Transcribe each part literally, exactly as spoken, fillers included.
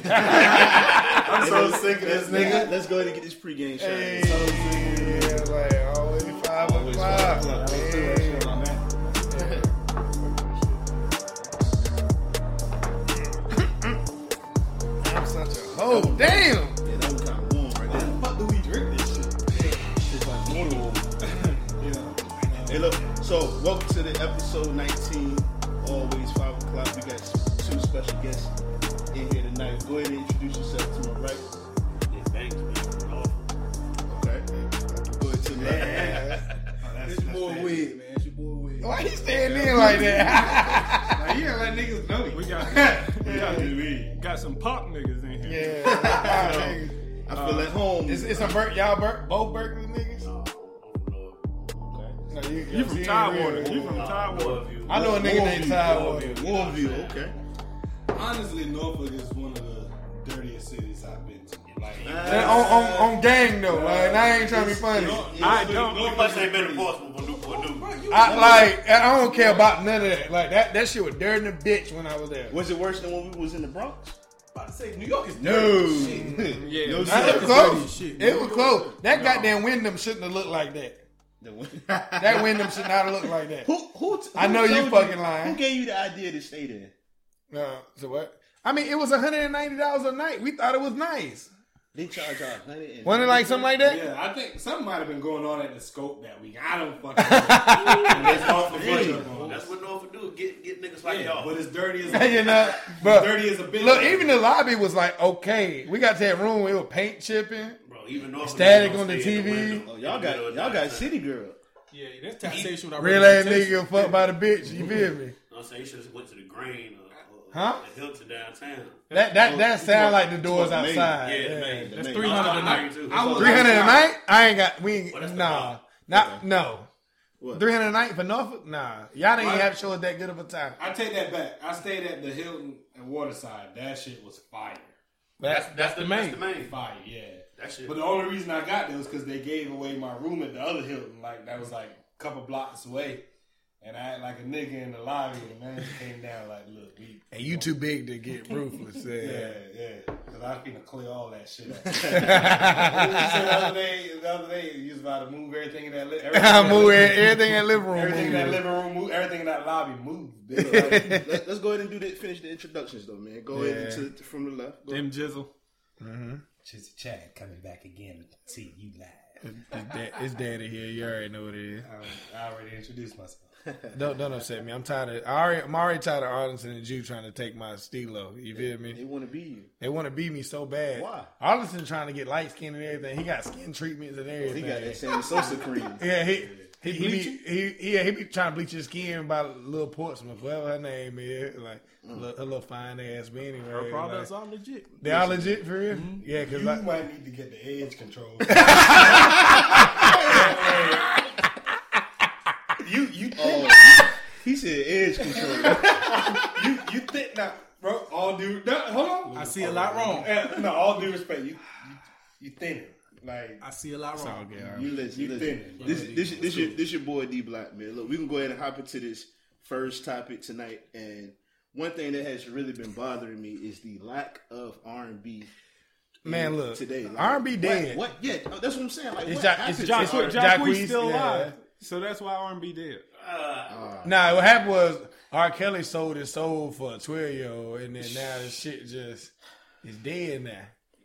I'm so sick of this nigga. Let's go ahead and get this pregame shot. Hey, so sick of this. Yeah, like always five o'clock. Hey. I'm such a hoe. Damn. Yeah, that was kind of warm right Why there. the fuck do we drink this shit? It's like water warm. Yeah. Hey, look. So, welcome to the episode nineteen. Always five o'clock. We got two special guests in here tonight. Go ahead and introduce yourself to my right. Yeah, thanks, man. Okay. Go ahead to the left. Yeah. It's your boy Wig, man. It's your boy Wig. Why he standing in like that? Like, you gotta let niggas know you. We got, we got, got some pop niggas in here. Yeah. I feel at home. It's, it's a Bur- y'all Bur- both Berkeley niggas? No, I don't know. Okay. No, you, You from ain't Tidewater. real. You from Tidewater. I know a nigga named Tidewater. Warmview, okay. Honestly, Norfolk is one of the dirtiest cities I've been to. Like, And on, on, on gang though, like, I ain't trying to be funny. I don't. You must ain't been enforceable for Newport News. I like, I don't care about none of that. Like that, that shit was dirty than a bitch when I was there. Was it worse than when we was in the Bronx? about to say, New York is No. dirty. Shit. Yeah, No, Nah, sir. it was close. Shit. It was close. That goddamn Wyndham shouldn't have looked like that. That Wyndham should not have looked like that. Who, who, who I know you told fucking lying. Who gave you the idea to stay there? No, so what? I mean, it was one hundred ninety dollars a night. We thought it was nice. They charge y'all one hundred. Wasn't it like something like that? Yeah, I think something might have been going on at the scope that week. I don't fucking know. It's off the budget on That's us. what Norfolk do. Get get niggas like Yeah, y'all. but it's dirty as You know, but dirty as a bitch. look, even the lobby was like, okay. We got to that room, it was paint chipping. Bro, even Norfolk Static don't on the stay in T V. window. Oh, y'all You got know, y'all got city girl. yeah, that's taxation. without Real ass nigga representation. get fucked by the bitch. You feel me? I'm saying you should have went to the Grain or, or Huh? the Hilton downtown. That that that Oh, sound you like the want- doors you want the main. outside. Yeah, the Yeah. main. That's Man, three hundred a I night. too. I would- Three hundred a night? I ain't got. We ain't. Well, that's the nah, problem. not no. What? Three hundred a night for Norfolk? Nah, y'all didn't Why? have to show us that good of a time. I take that back. I stayed at the Hilton and Waterside. That shit was fire. That's That's the main. That's the main. Fire, yeah. That shit. But the only reason I got there was because they gave away my room at the other Hilton. Like, that was like a couple blocks away. And I had like a nigga in the lobby, and man came down like, look, we. And you too big to get ruthless. Yeah, Yeah. yeah. Because I finna clear all that shit up. What did you say the other day? The other day, you was about to move everything in that li- everything I in that move li- everything in the living room. Everything in that move. living room, move, everything in that lobby, move. Bitch. Like, Let, let's go ahead and do that. Finish the introductions though, man. Go ahead Yeah. to, to from the left. Go Them jizzle. Chizzy Chad coming back again to see you live. It's, da- it's daddy here. You already know what it is. I, I already introduced myself. Don't don't upset me. I'm tired of. I already, I'm already tired of Arlington and Jew trying to take my stilo. You feel They me? want to be you. They want to beat me so bad. Why? Arlington trying to get light skin and everything. He got skin treatments and He everything. got that Sammy Sosa cream. Yeah, he he he, be, he yeah he be trying to bleach his skin by little Portsmouth, whatever her name is, like a little, a little fine ass. But anyway, Her products like, are legit. they are legit for real. Yeah, because You like, might need to get the edge control. you you Oh, he said edge control. you you think now, bro? All due, no, hold on. I see a lot wrong. Eh, no, all due respect, you you, you thinner. Like I see a lot it's all wrong. good. all right. You listen, you You listen. thinning. This, this, this, your, this your boy D Black, man. Look, we can go ahead and hop into this first topic tonight. And one thing that has really been bothering me is the lack of R and B. Man, look, today like, R and B what- dead. What? Yeah, oh, that's what I'm saying. Like, It's what Ja- happened it's to Ja- R it's and B? Ja- Jacquees Jacquees, still yeah. alive, so that's why R and B dead. Nah, what happened was R. Kelly sold his soul for a twelve year old, and then now this shit just is dead now.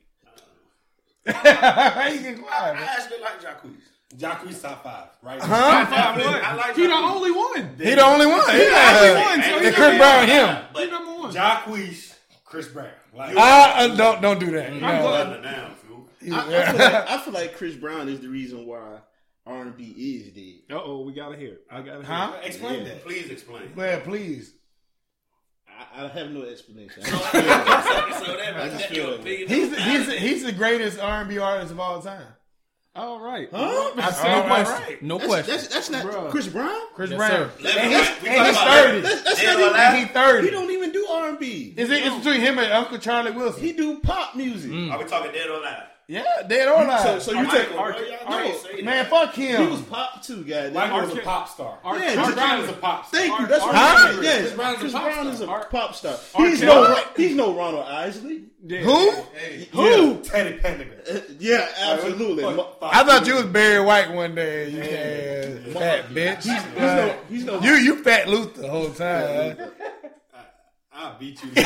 Why you get quiet, I man? actually like Jacquees. Jacquees top five, right? Huh? I like He the Jacquees. only one. He the only one. He He the only one. So And he Chris number Brown, one. him. He number one. Jacquees, Chris Brown. Like, I, uh, don't don't do that. I'm No. glad. Under now, fool. I, I, feel like, I feel like Chris Brown is the reason why R and B is dead. Uh oh, we gotta hear it. I gotta hear Huh? it. explain Yeah. that. Please explain. Man, please. I, I have no explanation. I So just feel like- so that, I just that feel your like- opinion. He's the, he's the, he's the greatest R and B artist of all time. All right. Huh? I said All no right. question. No That's, question. that's, that's not Bruh. Chris Brown. Chris Yes, Brown. sir. Let And me- he's, we and talking he's about- thirty. That's, that's Dead not or even, alive? And he's thirty. He don't even do R and B. Is it? It's between him and Uncle Charlie Wilson. He do pop music. Are we talking dead or alive? Yeah, dead or alive. So, so you Michael, take bro, Art- y'all Art- can't say Man, that. fuck him. He was pop too, guy. Michael was Art- a pop star. Art- Yeah, Art Chris Brown Brown is a pop star. Thank you. Art- That's Art- what I'm Huh? saying. Yes, Chris Brown's a Chris pop Brown is a Art- pop star. Art He's Taylor. no, he's no Ronald Isley. Yeah. Who? Who? Teddy Pendergrass. Uh, yeah, absolutely. Fuck, fuck. I thought you was Barry White one day. You yeah. Fat bitch. He's no, he's no. You you fat Luther the whole time. Huh? I'll beat you.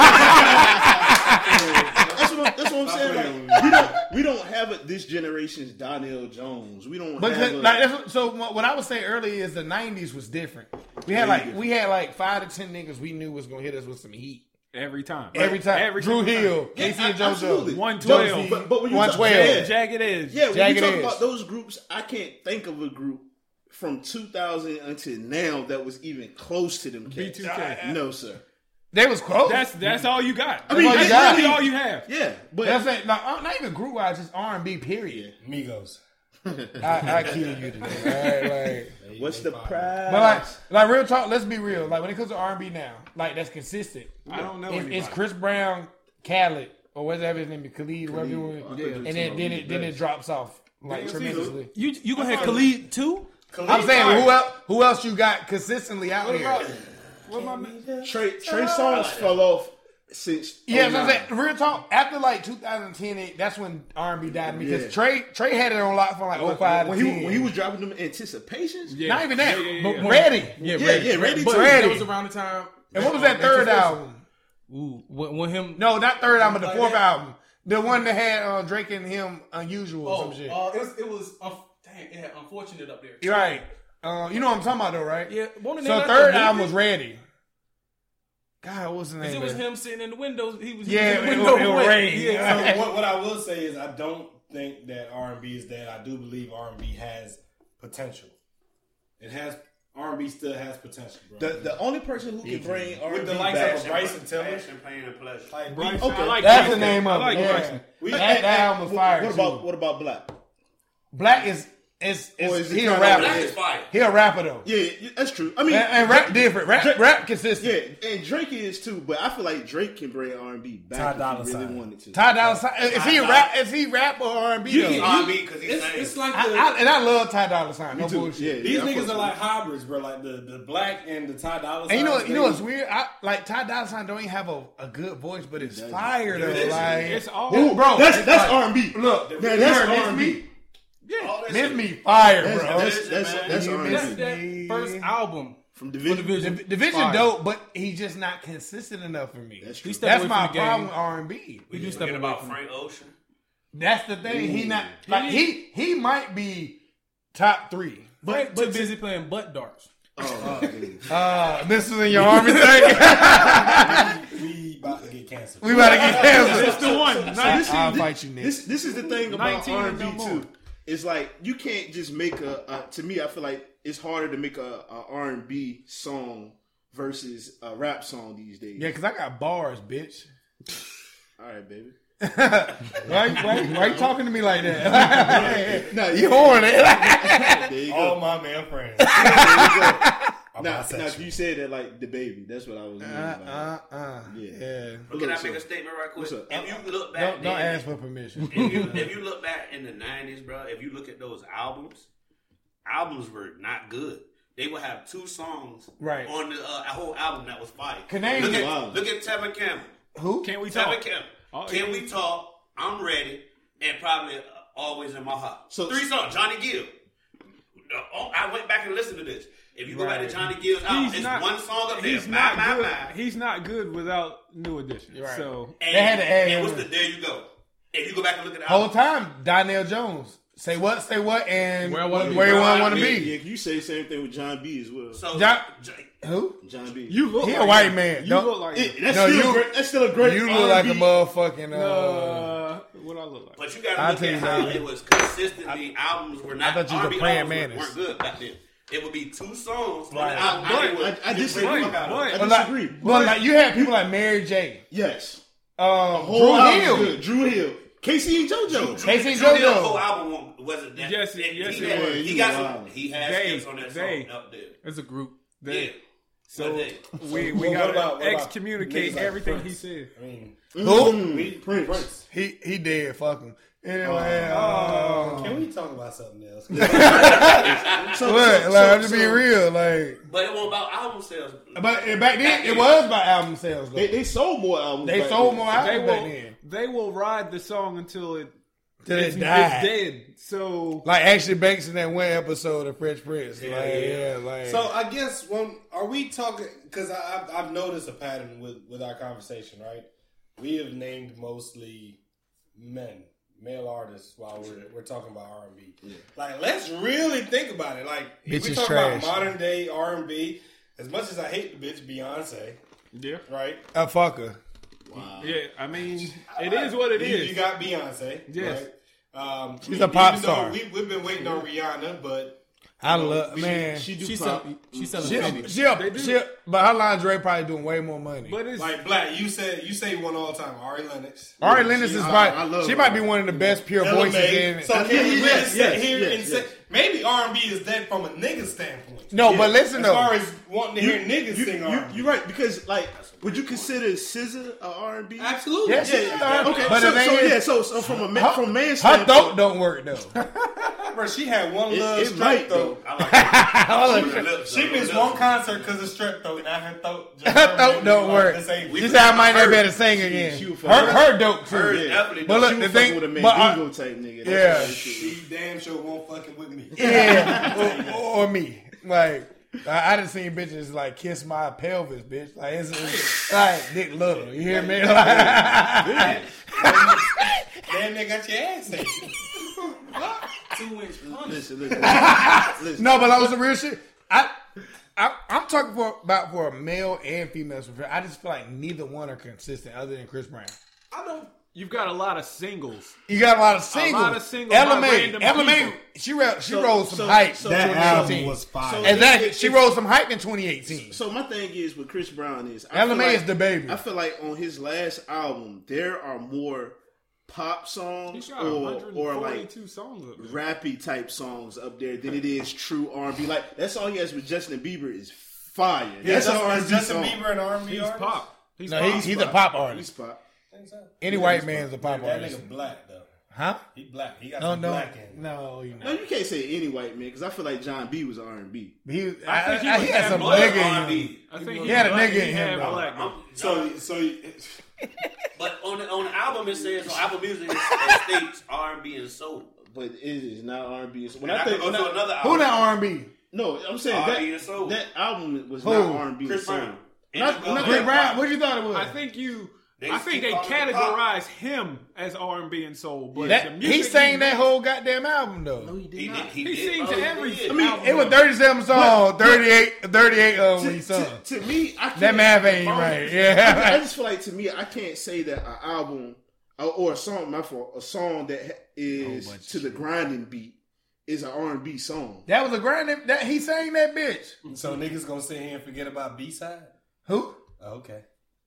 That's what, I'm- that's what I'm saying. Like, we don't we don't have a, this generation's Donnell Jones. We don't But have a, like, that's what, so what I was saying earlier is the nineties was different. We had like we had like five to ten niggas we knew was gonna hit us with some heat Every time. every time. Every Drew single Hill, time. Casey Yeah, and absolutely. JoJo. one twelve. Josie. But, but when you one talk, twelve. yeah, Jagged Edge. yeah, when Jagged you talk Edge. about those groups, I can't think of a group from two thousand until now that was even close to them. B cats. two K. No, sir. They was close. That's that's all you got. I mean, that's all you got. really all you have. Yeah, but That's it. Like, uh, not even group wise, just R and B. Period. Migos. I, I kill you today. Right? Like, what's the prize? but like, like real talk. Let's be real. Like when it comes to R and B now, like that's consistent. I don't know It's, anybody. it's Chris Brown, Khaled, or whatever his name is, Khalid, whatever you want. I thought Yeah. you were And talking then about then the it then it best. drops off like Damn, tremendously. You you gonna have Khalid too? I'm saying who else who else you got consistently out here? What my man? Trey Trey Songz fell off since. Yeah, oh so I'm nine. saying real talk. After like two thousand ten, it- that's when R and B died to me because Yeah. Trey Trey had it on lock from like oh five when to he ten. when he was dropping them anticipations. Yeah. Not even that, Yeah, yeah, but yeah. ready. Yeah, Yeah, ready. yeah, ready But to- Ready. that was around the time. And what was that third album? Ooh, when, when him. No, not third album, but the fourth album. The one that had uh, Drake and him unusual or Oh, some shit. uh, it was. It was. Um, dang, it had Unfortunate up there. You're right. Uh, you know what I'm talking about though, right? Yeah. One of So them left third the album movie, was Ready. God, what's the 'cause name? it was of it? him sitting in the windows. He was. Yeah, he was in it the was- window it was wet. rain. Yeah. So what, what I will say is I don't think that R and B is dead. I do believe R and B has potential. It has R and B still has potential, bro. The the only person who can bring R With and the B likes back. of Bryson Tiller, Passion, pain, and pleasure. like Bryson, we- I like That's Bryson. the name of I like it. Bryson. Yeah. we- That, that album was fire. What about too. what about Black? Black is is, is, Or is it he a kinda rapper? Black is fire. He a rapper though. Yeah, yeah, that's true. I mean, And, and rap different. Rap Drake- rap consistent. yeah, and Drake is too. But I feel like Drake can bring R and B back Ty if Dolla he really Sign. wanted to. Ty Dolla Sign. Is he a rap? Is he rap or R and B though? He's R and B because he's It's, saying it's like I, the. I, and I love Ty Dolla Sign. No too. bullshit. Yeah, These yeah, I niggas fuck are like with hybrids, bro. Like the, the Black and the Ty Dolla Sign. And you know, you know what's weird? I like Ty Dolla Sign don't even have a, a good voice, but it's fire though. is. Like It's all Ooh, bro, that's it's that's like- R and B. Look, Now, you that's heard Miss R and B. Me? all that Miss shit. Me, fire, That's bro. that's that's, man. that's You R and miss B. That's that me. first album. From For Division. Division. Div- Division Fire. dope, but he's just not consistent enough for me. That's true. He stepped That's away my from the problem game. with R and B. He do step Forget away about from Frank Ocean. That's the thing. He not like he he might be top three. But too busy playing butt darts. Oh, man. Uh, this is in your army thing. we about to get canceled. We about to get canceled. It's the one. So this, I'll is, fight you, Nick. this this is the thing about nineteen R and and B no more. too. It's like you can't just make a, a. To me, I feel like it's harder to make a, a R and B song versus a rap song these days. Yeah, because I got bars, bitch. All right, baby. Why, why, why you talking to me like that? No, you horny. There you All go. my man friends. I'm Now, bisexual. now, you said that like the baby. That's what I was meaning. uh, by uh, that. uh. Yeah. Yeah. But can I make a statement right quick? What's up? If you look back, Don't, don't then- ask for permission. if you if you look back in the nineties, bro, if you look at those albums, albums were not good. They would have two songs Right. on the uh, whole album that was fire. Can name look, it. at, Wow. look at Tevin Campbell. Who? Can we Tevin talk? Campbell. Oh, Can yeah. we talk? I'm ready. And probably uh, Always in My Heart. So- Three songs. Johnny Gill. Uh, oh, I went back and listened to this. If you go back to Johnny Gill's album, He's it's not. one song up there. He's My, not my, good. my. He's not good without New Edition. Right. So And, They had to add and him what's in. the There You Go? If you go back and look at the Whole album. time, Donnell Jones. Say what? Say what? And Where I where, wanna be. where you Where I want to wanna be? Yeah, you say the same thing with John B as well. So, John- J- Who? John B. you look. He a like white him. man. You Don't- look like It- him. that's, No, still you- a great, that's still a great. You look like a R and B. motherfucking. Uh, Uh, what I look like? But you gotta I'll look tell at you how that. it was consistently. albums were not. I thought you was a R and B praying albums mantis. weren't good back then. It would be two songs on Right. the album. But- and it would I- I just disagree. bring the fuck out of it. I But- but disagree. like, but like you had people like Mary J. Yes. Um, Whole Drew album's Hill. good. Drew Hill. Casey and JoJo. Casey and Drew Hill's JoJo. whole album wasn't that. Yes, it- and yes, he it had, was. He You got wild. some. He had They- skips on that they- song up there. It's a group. They- Yeah. So But they- we we Well, what gotta about- what about excommunicate niggas like everything he Prince? said. I mean, Who? we, Prince. Prince. He he dead. Fuck him. Anyway, Oh, uh, can we talk about something else? So, what? so- Like, so- I'm just being so- real. Like, But it wasn't about album sales. but back then it was about album sales. Though. They, They, they sold more albums. back sold then. more They albums back will, then. they will ride the song until it, Till it's, it died. it's dead. So Like Ashley Banks in that one episode of Fresh Prince. Yeah, like, yeah. yeah, like. So I guess when are we talking? Because I've I've noticed a pattern with with our conversation. Right, we have named mostly men, male artists, while we're we're talking about R and B. Like, let's really think about it. Like, if Bitch we is talk trash. about modern day R and B. As much as I hate the bitch Beyonce, yeah, right? a fucker. yeah. I mean, it is what it you, is. You got Beyonce, Yes. right? Um, She's a pop even though star. We, we've been waiting on Rihanna, but I you know, love we- man. She do She's pop. selling, she's selling She, Fendi. she, They do. she, but her lingerie probably doing way more money. But it's Like Black, you said you say one all the time, Ari Lennox. Ari Lennox is I- probably I love she her. might be one of the best pure Ella voices Mai. in. So can we really Yes, sit yes, here yes, and say yes. maybe R and B is dead from a nigga standpoint? no, but listen As though, far as wanting to hear niggas You, sing you, R and B. you're right because like, would you consider S Z A a R and B? Absolutely. yeah, she, Yeah, uh, okay. but so, the thing so is, yeah, so, so from a man, her, from man her standpoint, throat don't work though. Bro, she had one It- little it strep might, throat. I like that. She missed one concert because of strep throat. Now her throat just Her throat don't work. disabled. This time I might not be able to sing again. she was Her, fucking- her dope too. Hers Yeah. definitely But does. look, she the was thing, fucking with a but I- Mandingo type nigga. That's Yeah. what it is. She damn sure won't fucking with me. Yeah, or, or me. Like I, I done seen bitches like kiss my pelvis, bitch. Like it's, it's like Dick Little. You hear me? Like, Damn, they got your ass ate. Two inch punch. Listen, listen, listen. no, but that was the real shit. I, I I'm talking for about for a male and female. I just feel like neither one are consistent other than Chris Brown. I don't. You've got a lot of singles. You got a lot of singles. lot of singles Ella by Mai, random Ella Mai, people. she wrote she So- rolled some so- hype. so- in That twenty album eighteen. was fire. So- Exactly. if- She if- rolled some hype in twenty eighteen. So my thing is with Chris Brown is I Ella feel Mai like- is the baby. I feel like on his last album there are more pop He's songs got or or like forty-two songs up there. rappy type songs up there than it is true R and B. Like that song he has with Justin Bieber is fire. Yeah, That's Justin, an R and is B Justin song. Bieber an R and B He's artist? pop. He's No, pop. he's, he's a pop He's artist. pop. Any white man's a pop That artist. nigga black though. Huh? He black. He got No, some no, black in him. no, you No, know. you can't say any white man because I feel like John B was R and B. He, I I, think he I, was he had half some Blood nigga in R and him. B. I think He had a black- nigga he in him, had though. black. I'm- So, so But on the on the album it says on Apple Music it, it states R and B and soul. But it is not R and B. When And I, I could think go when to I- another album. Who that R and B? no, I'm saying R and B and that soul. that album was Who? not R and B. Chris Brown. And Not- it goes not Chris like- Brown. What you thought it was? I think you. They I think they keep calling it categorize him as R and B and soul, but the that, music he sang that makes- whole goddamn album though. No, he did He not. did. He, He did. sings Oh, he every did. I mean, album. It was thirty-seven songs, thirty-eight, thirty-eight of them he to, sung. to, to me, I can't, That math ain't I- right. I, Yeah. just feel like to me, I can't say that an album or, or a song, my fault, a song that is bunch of to the grinding beat is an R and B song. That was a grand. That he sang that bitch. so niggas gonna sit here and forget about B side? Who? Oh, okay.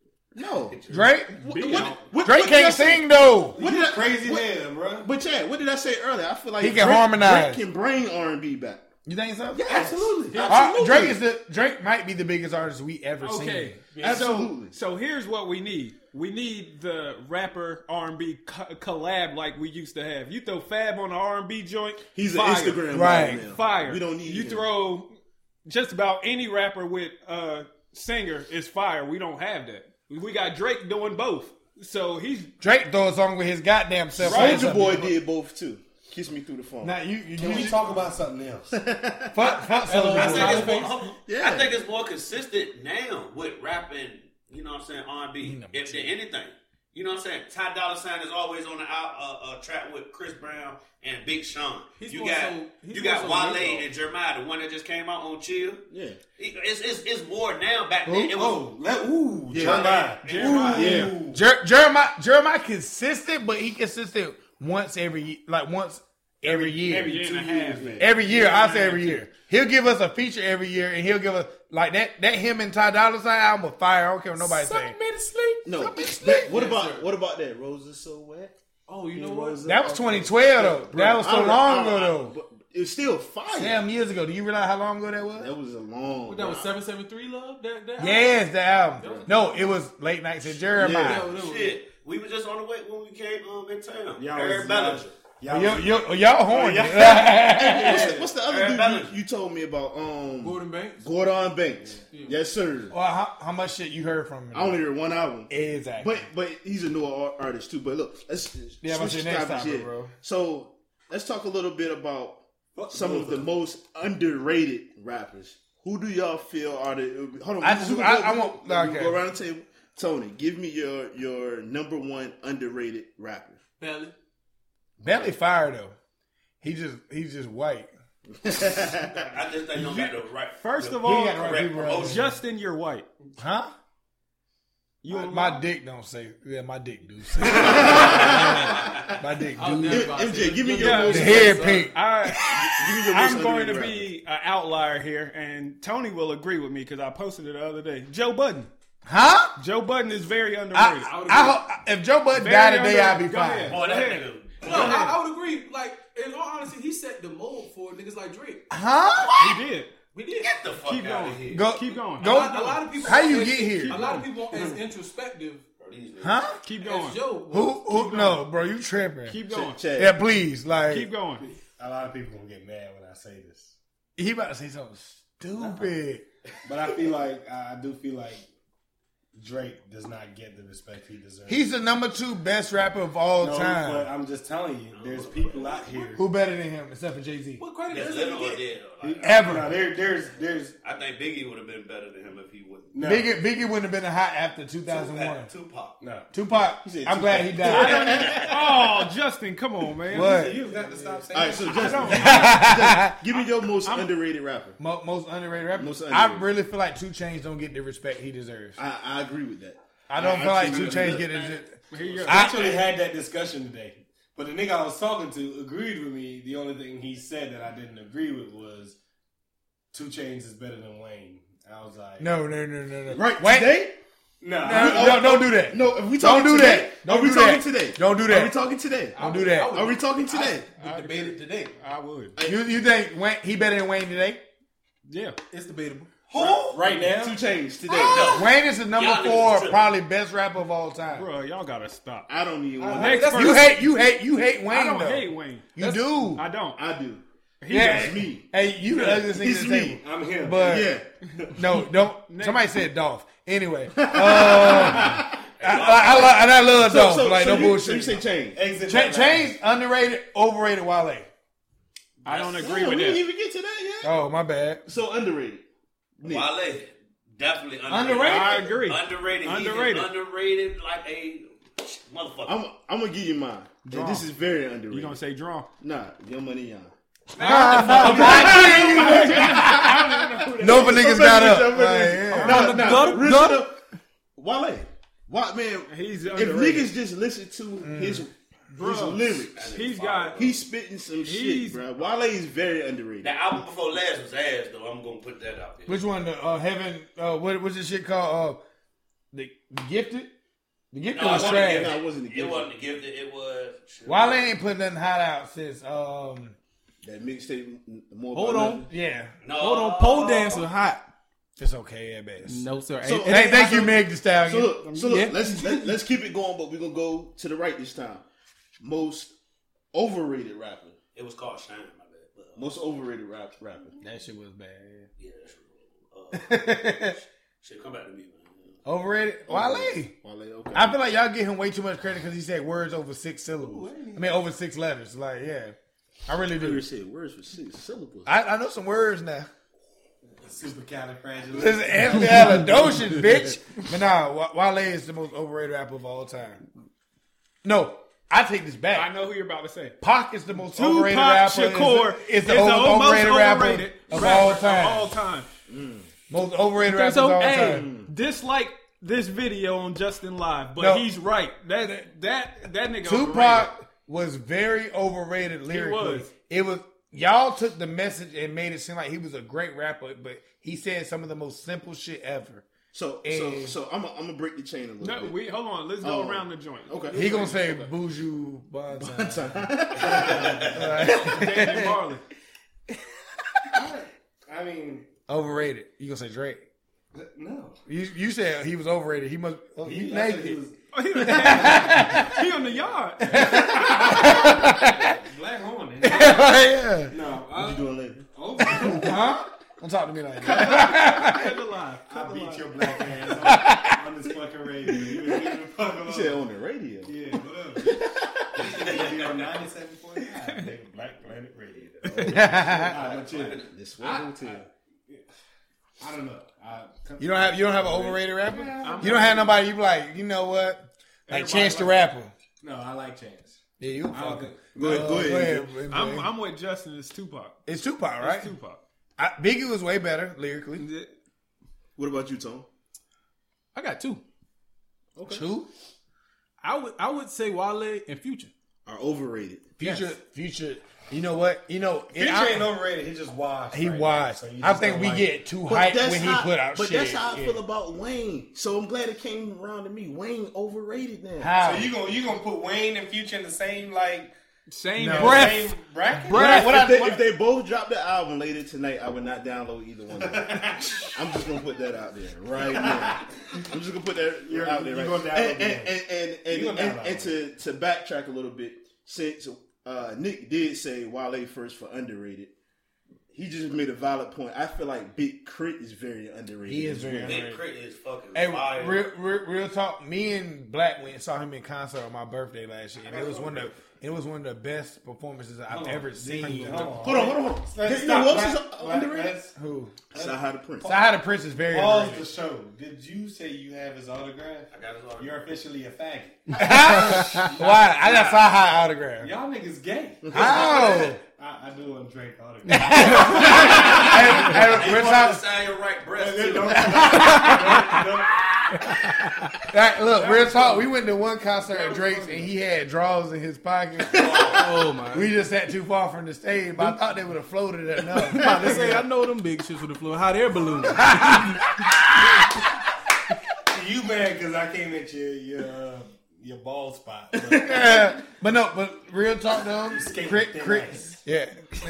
No, Drake. what, Be what, on. what, Drake what did I can't say? sing though. What did I, Crazy what, hell, bro. But Chad, what did I say earlier? I feel like He can Drake, harmonize. Drake can bring R and B back. You think so? Yeah, absolutely. Uh, absolutely. Drake is the Drake might be the biggest artist we ever Okay, seen. Absolutely. So, so here's what we need. We need the rapper R and B co- collab like we used to have. You throw Fab on the R and B joint, He's fire. an Instagram Right. model now. Fire. We don't need you him. throw just about any rapper with a singer is fire. We don't have that. We got Drake doing both. So he's Drake throw a song with his goddamn self. Soulja Boy did both too. Kiss Me Through the Phone. Now you, you, Can we you talk about something else? fuck, fuck Soulja I Boy. think, it's more, Yeah. I think it's more consistent now with rapping, you know what I'm saying, R and B, if than anything. You know what I'm saying? Ty Dolla $ign is always on the out, uh, uh, track with Chris Brown and Big Sean. He's you more got so- he's you more got so Wale Negro. and Jeremiah, the one that just came out on Chill. Yeah. It's, it's, it's more now. Back then, it was Oh, let, ooh, Yeah. Jeremiah. Jeremiah. Yeah. Jer- Jeremiah, Jeremiah consistent, but he consistent once every like once every year. every year and a half. Man. Every year, I'll say every year. He'll give us a feature every year, and he'll give us like that. That him and Ty Dolla $ign album was fire. I don't care what nobody saying. No. Something But slick. what about what about that? Roses So Wet? Oh, you know what? That was twenty twelve though. That was so I- long I- ago I- though. but It's still fire. Damn years ago. Do you realize how long ago that was? That was a long. What, that was seven seven three Love? That, that Yes, the album. No, it was Late Nights at Jeremiah. Yeah. album? That was- shit. We were just on the way when we came um, in town. Y'all Eric was- Bellinger. Y'all, Yo, yo, y'all horny. What's, what's the other Aaron dude Bellinger. you, you told me about? Um, Gordon Banks. Gordon Banks. Yes, sir. Well, how, how much shit you heard from him? I only heard one album. Exactly. But but he's a newer ar- artist too. But look, let's Yeah, I'm switch gonna say next topics topic, here. bro. So let's talk a little bit about Fuck some both of the them. most underrated rappers. Who do y'all feel are the? Hold on, I we- just- we can I- go- I we want- can- we okay. can go around the table. Tony, give me your your number one underrated rapper. Belly. Belly fire though. He just he's just white. I just think don't got the right. First the of all, got the right correct people around. promotion. Justin, you're white. Huh? You My, a my lie? dick don't say. Yeah, my dick do say. my dick I was do. never about to M J, say- give me Look your at most- The this. hair pink. I, Give me your most I'm going to underrated be an outlier here, and Tony will agree with me because I posted it the other day. Joe Budden. Huh? Joe Budden is very underrated. I, I, hope if Joe Budden Very died today, underrated. I'd be Go fine. ahead. Boy, that Go ahead. nigga. No, I, I would agree. Like, in all honesty, he set the mold for niggas like Drake. Huh? He did. We did. Get the fuck Keep out going. of here. Go. Keep going. A Go. lot, a lot of people. How you as- get here? A lot of people as introspective Huh? Keep as going. Joe. was. Who? Who? No, bro, you tripping? Keep going. Chad. Yeah, please. Like Keep going. A lot of people gonna get mad when I say this, he about to say something stupid. but I feel like I do feel like Drake does not get the respect he deserves. He's the number two best rapper of all no, time. but I'm just telling you, there's people out here. Who better than him except for Jay Z? What credit That's does living he or get? dead. though. Like, Ever. No, there, there's, there's. I think Biggie would have been better than him if he wouldn't. No, Biggie, Biggie wouldn't have been hot after two thousand one. Tupac. no. Tupac, said I'm glad he died. Oh, Justin, come on, man. What? You've got to stop saying All right, so I Justin, don't. Justin, give me your most underrated rapper. Mo- most underrated rapper. Most I underrated. really feel like Two Chainz don't get the respect he deserves. I, I agree with that. I don't I feel like actually Two really Chainz do. get it. Here you go. I actually had that discussion today, but the nigga I was talking to agreed with me. The only thing he said that I didn't agree with was Two Chainz is better than Wayne. I was like, No, no, no, no, no. Right Wait, today? no, No, no, don't do that. No, if we Don't talking do today, that. Don't are we do talking that. today? Don't do Are that. we talking today? Don't do that. Are we talking today? We debated today. I would. You you think Wayne, he better than Wayne today? Yeah. It's debatable. right now. Two Chainz today. No. Wayne is the number Y'all niggas four, tripping. probably best rapper of all time. Bro, y'all gotta stop. I don't even want. Next that's- person. You hate you hate you hate Wayne I don't though. hate Wayne. You do. I don't. I do. He yeah, does. me. Hey, you the ugliest nigga It's at the me. table. I'm him. But Yeah. no, don't. Somebody said Dolph. Anyway, uh, I, I, I, love, and I love So, Dolph. so, like so, no you, bullshit. so you say Chainz? Exit Cha- that Chainz underrated, overrated. Wale. I don't agree Yeah, with we didn't that. even get to that yet. Oh my bad. So underrated. Nick. Wale, definitely underrated. Underrated? I agree. Underrated. He is Underrated. underrated like a motherfucker. I'm, I'm gonna give you mine. And Draw. this is very underrated. You gonna say draw? Nah, Your Money Young. No, but niggas got up. Jump in Like, there. yeah. Nah, nah, gutter, real gutter. shit up. Wale. What man? He's If underrated. niggas just listen to his his Bruh. lyrics, He's got. he's spitting some He's- shit, bro. Wale is very underrated. That album before last was ass, though. I'm gonna put that out there. Which one? The uh, Heaven. Uh, what what's this shit called? Uh, the, the Gifted. The Gifted No, was it wasn't trash. Gifted. No, it wasn't the It Gifted. wasn't gifted. It was. Wale ain't put nothing hot out since. Um, That mixtape, more. Hold about on. nothing. yeah, No. Hold on, pole dancer hot. it's okay at best. No sir. So- Ain't- Hey, ain't- thank you, Meg Thee Stallion. So look, so look, Yeah. let's let, let's keep it going, but we're gonna go to the right this time. Most overrated rapper. It was called Shine, my bad. But, uh, Most overrated rap rapper. That shit was bad. yeah, that's real. Uh, shit, come back to me, man. Overrated. Wale. Wale, okay. I feel like y'all give him way too much credit because he said words over six syllables. I mean, over six letters. Like, yeah, I really never do. said words for six syllables. I, I know some words now. Super califragilistic. This is Expialidocious, bitch. But nah, Wa- Wale is the most overrated rapper of all time. No, I take this I back. know who you're about to say. Pac is the most Tupac overrated rapper. Shakur is, is the is most most overrated rapper overrated of rapper all Of time. all time. Most overrated rapper So, of all hey, time. dislike this video on Justin Live, but No. he's right. That that that nigga Tupac overrated. was very overrated lyrically. was. It was y'all took the message and made it seem like he was a great rapper, but he said some of the most simple shit ever. So, so, And- so I'm gonna I'm gonna break the chain a little No, bit. we hold on. Let's go Oh. around the joint. Okay. He gonna say Buju Banton. David Marley. I mean, Overrated. You gonna say Drake? no. You you said he was overrated. He must. Oh, He, he I said named he it. was Oh, he, he on the yard. Black horn. yeah. No, What you I, doing later? oh, Huh? Don't talk to me like that. Cut the line. I beat your black ass on, on this fucking radio. You been giving a fuck You alone. said on the radio. Yeah, whatever. You on ninety-seven point nine, nigga. Black Planet Radio. Alright, but chill. This one hotel. I don't know. I, You don't have you don't have an overrated rapper. You don't have nobody. You be like, you know what? Like Everybody Chance the like- Rapper. No, I like Chance. Yeah, you. I don't think. Go ahead. Go Uh, ahead. go ahead. I'm, I'm with Justin. It's Tupac. It's Tupac, right? It's Tupac. I, Biggie was way better lyrically. What about you, Tom? I got two. Two. I would I would say Wale and Future. Are overrated. Future, Yes. Future. You know what? You know, it, Future I- ain't overrated. He just washed. he right washed. now, so you I just think don't we like get it. too But hyped that's when how, he put out But shit. that's how I Yeah. feel about Wayne. So I'm glad it came around to me. Wayne overrated now. How? So you gonna you gonna put Wayne and Future in the same like Same No. breath. same bracket? Breath. What I- if, they, what I- if they both drop the album later tonight, I would not download either one of them. I'm just gonna put that out there right now. I'm just gonna put that You're- out there you're right gonna now. download And, and, them. and, and, and, You're gonna and, download and to, to backtrack a little bit, since uh, Nick did say Wale first for underrated, he just made a valid point. I feel like Big Crit is very underrated. He is as very well. underrated. Big Crit is fucking Hey, fire. real, real, real talk. Me and Black went and saw him in concert on my birthday last year, and it was one of the, it was one of the best performances I've ever seen. Hold on, Hold on, hold on, hold on. Let's You know stop. who else is Black- Black- underrated? let's Who? Sahara the Prince. Sahara the Prince is very Pause the underrated. show. Did you say you have his autograph? I got his autograph. You're officially a faggot. Why? I got Sahara autograph. Y'all niggas gay. How? I, I do want to drink autograph. hey, hey, You real want talk. to sign your right breast too. Don't- Like, look, real talk. We went to one concert at Drake's, and he had drawers in his pocket. Oh my! We just sat too far from the stage, but I thought they would have floated it enough. They say I know them big shits with the floor. Hot air balloon. You mad because I came at your your uh, your ball spot? But Yeah. But no, but real talk though, Escape Crit, thin Crit, ice. yeah.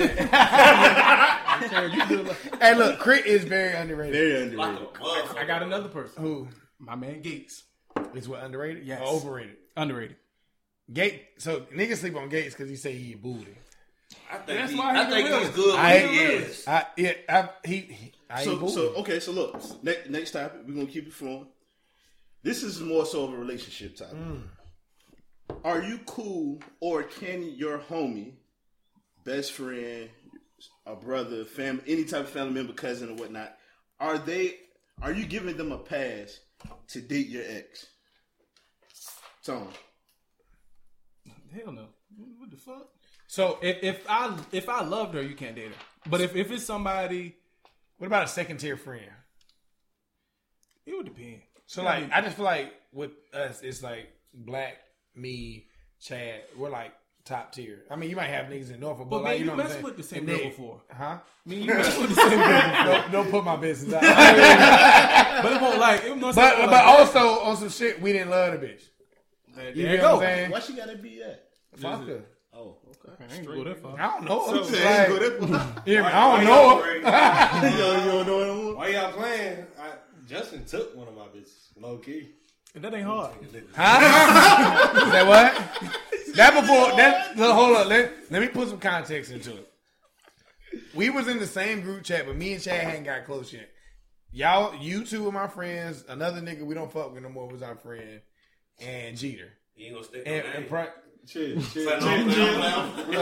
Hey, look, Crit is very underrated. Very Like a underrated. motherfucker. I got another person. Who My man Gates. is what underrated? Yes. Or overrated. Underrated. Gate. So niggas sleep on Gates because he say he eat booty. I think, That's he, why he I the think he's realest. good when I, he is. I, yeah, I, he, he I eat So, booty. so okay, so look, next, next topic, we're gonna keep it flowing. This is more so of a relationship topic. Are you cool, or can your homie, best friend, a brother, family, any type of family member, cousin, or whatnot, are they? Are you giving them a pass to date your ex? Tom. Hell no. What the fuck? So If if I if I loved her, you can't date her. But if, if it's somebody, what about a second tier friend? it would depend. So like, I just feel like with us, it's like Black, me, Chad. We're like top tier. I mean, you might have niggas in Norfolk, but, But like, man, you know you what I'm messed saying? with the same And girl then- before. huh? I mean, you mess with the same girl before. Don't, don't put my business out. But it won't like it must but like but also on some shit, we didn't love the bitch. there You you know go. what I'm saying? Why she gotta be that? Fuck her. Oh, okay. I ain't go that far. I don't know. So, Like, go that hear me? Why- I why don't y'all know. playing- you, don't, you don't know no more? Why y'all playing? I, Justin took one of my bitches, low key. That ain't hard. Huh? Say what? That before that. Look, hold up. Let, let me put some context into it. We was in the same group chat, but me and Chad hadn't got close yet. Y'all, you two are my friends. Another nigga we don't fuck with no more was our friend, and Jeter. You ain't gonna stick And, no and name. pri- Chill, chill, Say no, chill, no, chill.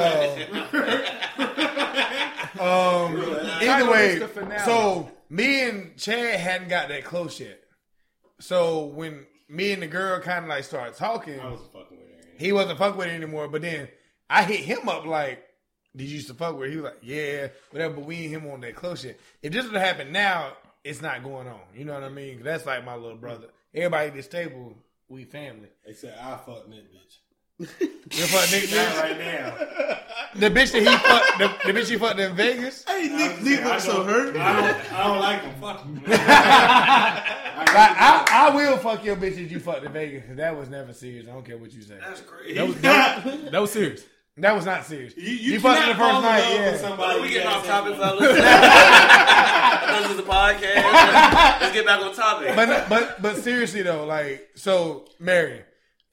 no. um, Title either way, is the finale. so me and Chad hadn't got that close yet. So when me and the girl kind of like started talking, I wasn't fucking with her. he wasn't fucking with it anymore. But then I hit him up like, "Did you used to fuck with her?" He was like, "Yeah, whatever." But we and him on that close shit. If this would have happened now, it's not going on. You know what I mean? 'Cause that's like my little brother. Everybody at this table, we family. Except I fucked that bitch. You fuck nigga, Not bitch? right now. The bitch that he fucked, the, the bitch he fucked in Vegas. Hey, I'm Nick, just Nick saying, I looks so don't- hurt. I don't, I don't like him. Fuck him. Like, I, I will fuck your bitch if you fucked in Vegas. 'Cause that was never serious. I don't care what you say. That's crazy. That was, that, was- that was serious. That was not serious. You, you, fucked cannot the first fall in night, love yeah. with somebody. we getting you off got topic, sex fellas. This is the podcast. Let's get back on topic. But but but seriously though, like, so Marion,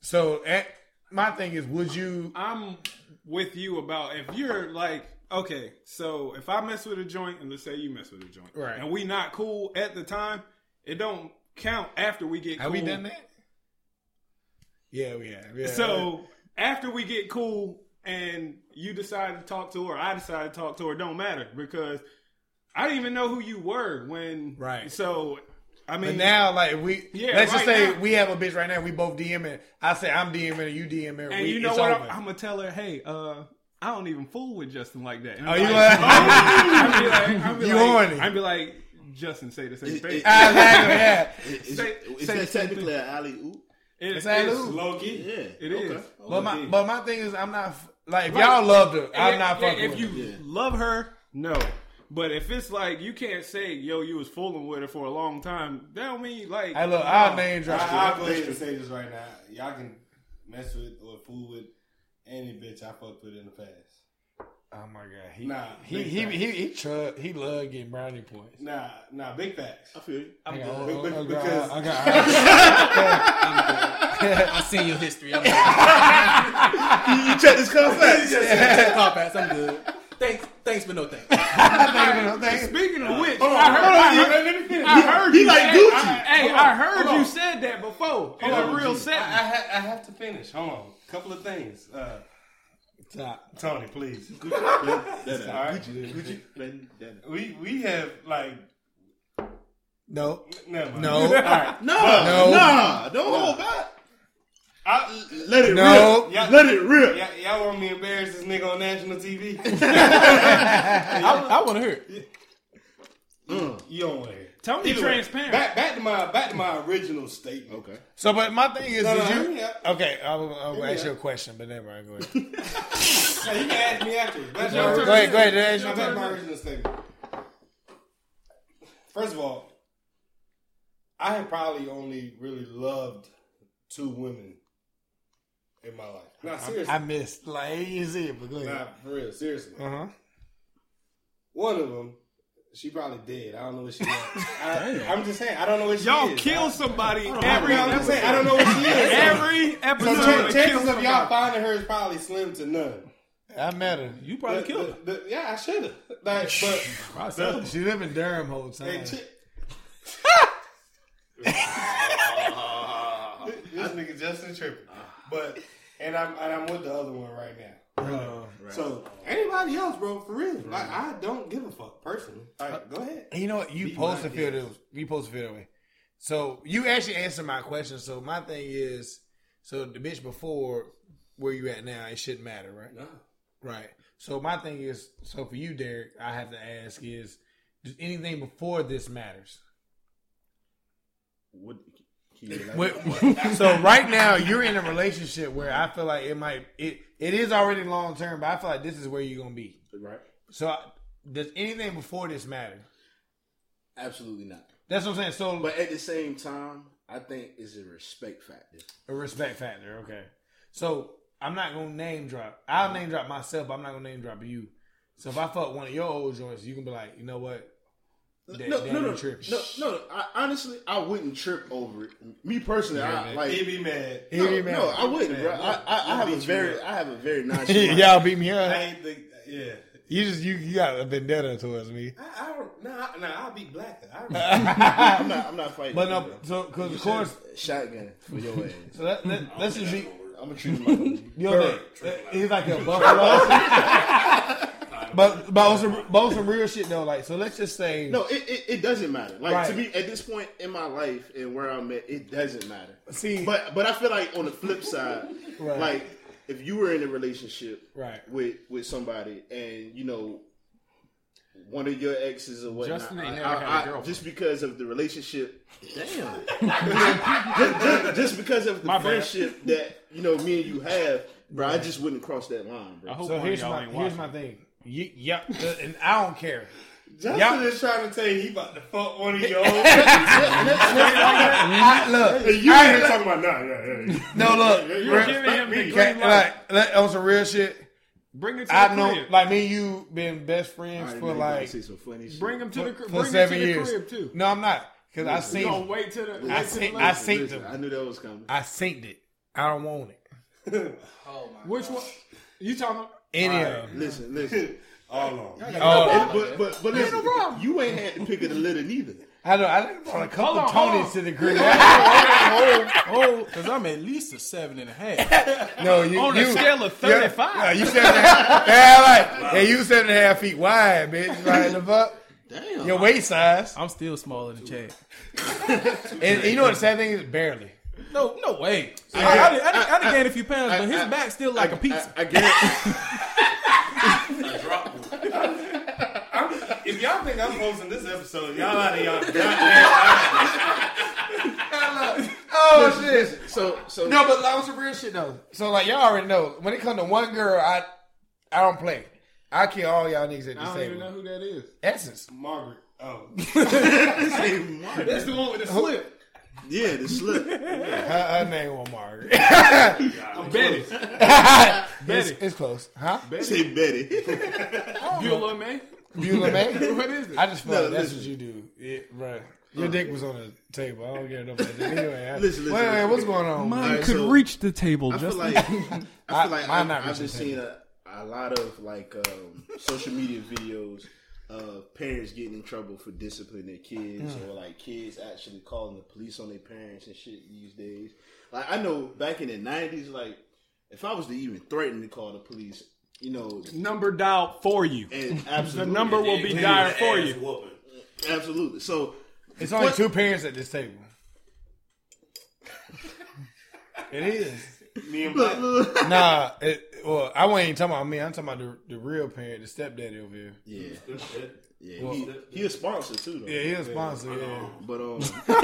So at, my thing is, would you? I'm with you about if you're like, okay, so if I mess with a joint and let's say you mess with a joint, Right. and we not cool at the time, it don't count after we get Have cool. we done that? Yeah, we have. Yeah. So after we get cool and you decide to talk to her, I decide to talk to her, it don't matter because I didn't even know who you were when. Right. So I mean, but now, like, if we Yeah, let's just right say now. we have a bitch right now. We both DMing. I say I'm DMing her, you DMing her. and we, you know it's what? over. I'm, I'm gonna tell her, hey, uh, I don't even fool with Justin like that. And Oh, I'm you like, like- I'd be like, I'd be You like, horny. I'd be like, Justin, say the same It- thing. it- Exactly, yeah. Is, Say- is say that the same technically thing. an alley oop? It- It's it's- alley-oop. Low key. Yeah, It is. Okay. But my Okay. but my thing is, I'm not like if Like, y'all loved her, I'm if- not fucking If with you her. Yeah. love her, no. But if it's like you can't say, yo, you was fooling with her for a long time, that don't mean like. Hey, look, no. I'll name drop I, you. I'll go ahead and say this right now. Y'all can mess with or fool with any bitch I fucked with in the past. Oh my god, he Nah, he big he facts. he he, tr- he love getting brownie points. Nah, nah, big facts. I feel you. I got, good. oh, Be- oh, God, because- I got, I seen your history. I'm good. You check this Carfax. Carfax, I'm good. Thanks, thanks, but no thanks. Speaking of which, Hold on, I heard, hold on, I heard, let me finish. I heard He you like say- Gucci. I- Hey, Hold on, I heard hold you on. said that before in Hold a on, real I, setting. I, ha- I have to finish. Hold on. Couple of things. Uh, Top. Tony, please. Gucci. All right. Gucci. Gucci. We we have like No, never mind. No. All right. No, No. nah, don't hold back. I, Let it No. rip. Yeah. Let it rip. y'all, y'all want me to embarrass this nigga on national T V? I, I want to hear it. You don't want to hear. it. Tony Either way, transparent. Back, back to my back to my original statement. Okay. So, but my thing is, No, did no, you? hear me out. Okay, I'll, I'll me ask you a out. question, but never mind. Go ahead. No, you can ask me afterwards. Back to your my turn. Go ahead. Go ahead. Ask Now your back to turn. my original statement. First of all, I have probably only really loved two women in my life. Nah, seriously. I missed. Like, I didn't see it, but go ahead. Nah, for real, seriously. Uh huh. One of them, she probably dead. I don't know what she is. I, I'm just saying, I don't know what she Y'all is. kill I, somebody I, every I'm just saying, I don't know what she is. every So episode. ch- they kill chances of y'all somebody. finding her is probably slim to none. I met her. You probably The- killed her. the- the- yeah, I should have. Like, but the, She live in Durham whole time. hey, chi- this nigga Justin tripping. But and I'm and I'm with the other one right now. Uh, So anybody else, bro, for real. Like I don't give a fuck personally. All right, go ahead. And you know what? You Beat supposed my to feel kids. this. You supposed to feel that way. So you actually answered my question. So my thing is, so the bitch before where you at now, it shouldn't matter, right? No. Right. So my thing is, so for you, Derek, I have to ask is, does anything before this matters? What? Can you What- so right now you're in a relationship where I feel like it might it it is already long term, but I feel like this is where you're gonna be. Right. So I- does anything before this matter? Absolutely not. That's what I'm saying. So But at the same time, I think it's a respect factor. a respect factor, okay. So I'm not gonna name drop. I'll name drop myself, but I'm not gonna name drop you. So if I fuck one of your old joints, you can be like, you know what? That, no, that no, no, ain't tripping. no, no. I, honestly, I wouldn't trip over it. Me personally, I like. He'd be mad. He No, be mad. no, I wouldn't, bro. Man, I, I, I have a beat you very, up. I have a very nonchalant. Y'all beat me I up. ain't think. Yeah. You just you, you got a vendetta towards me. I, I don't. Nah, nah. I'll be blacker. I I'm not, I'm not fighting. But you, no, bro. so because of course, Shotgun for your ass. so that, that, let's just be. I'm gonna treat him like a You know, that, he's like a buffalo. but but on some but on some real shit though, like so. Let's just say No, it, it, it doesn't matter. Like Right. to me, at this point in my life and where I'm at, it doesn't matter. See, But but I feel like on the flip side, Right. like if you were in a relationship Right. with with somebody and you know one of your exes or whatnot, Justin ain't I- never I- had a I- girlfriend. just because of the relationship. Damn. just, just- just because of the My bad. friendship that you know me and you have, bro, I just wouldn't cross that line, bro. I hope so one here's of y'all my ain't here's watching. my thing. You, yeah, and I don't care. Justin Y'all- is trying to tell you he about to fuck one of your old. I, look, Hey, you I- ain't here talking about nah, yeah, yeah. no, look, You're real- giving him the me. green okay, light. like, like on some real shit. Bring it to I the know, crib. like me and you been best All friends right, for now you gotta like say some funny shit. Bring him to the for crib. Bring seven it to the years. crib too. No, I'm not because I You gonna synced. wait till the I wait till the seen- I last- seen- Listen, I knew that was coming. I synced it. I don't want it. Oh my Which God. one? You talking about? Any of them. Listen, listen. All on. Oh, And- but but but listen, you ain't had to pick of the litter neither. I know. I think I brought a couple Hold on, hold Tonys on. to the crib. Oh, because I'm at least a seven and a half. No, you On you, a scale of thirty-five. Yeah, you seven and a half. Yeah, like, yeah, you seven and a half feet wide, bitch. Like the fuck. Damn. Your waist size. I'm still smaller than Chad. And, and you know what the sad thing is? Barely. No, no way. I, I- I, I, I, I- done gained a few pounds, I- but his I- back still like a pizza. I, I guarantee. A drop one. If y'all think I'm posting this episode, y'all out of y'all goddamn Oh shit. So so No, but on some real shit though. So like y'all already know, when it comes to one girl, I I don't play. I kill all y'all niggas at I the don't even know table. who that is. Essence. Margaret. Oh. That's the one with the slip. yeah, the slip. Her, her name was Margaret. Betty. it's, it's close, huh? Say Betty. Beulah May. Beulah May. What is it? I just feel No, like that's listen. what you do, yeah, right? Your dick was on the table. I don't get it up like that. Anyway, I, Listen, listen, wait, wait, listen. what's going on? Mine All right, could so- reach the table. I feel Just like I feel I- like mine I've, not I've reaching just seen a, a lot of like um, social media videos of parents getting in trouble for disciplining their kids, Mm. or like kids actually calling the police on their parents and shit these days. Like I know back in the nineties, like if I was to even threaten to call the police, you know, Number dialed for you. and The absolutely, number will be Then dialed the for ass you. whooping. absolutely. So It's only what- two parents at this table. It is. Me and Black. Nah, it, well, I wasn't even talking about me. I'm talking about the, the real parent, the stepdaddy over here. yeah, Good shit. yeah, Well- he, he a sponsor too, though. Yeah, he's a sponsor. Yeah. But um,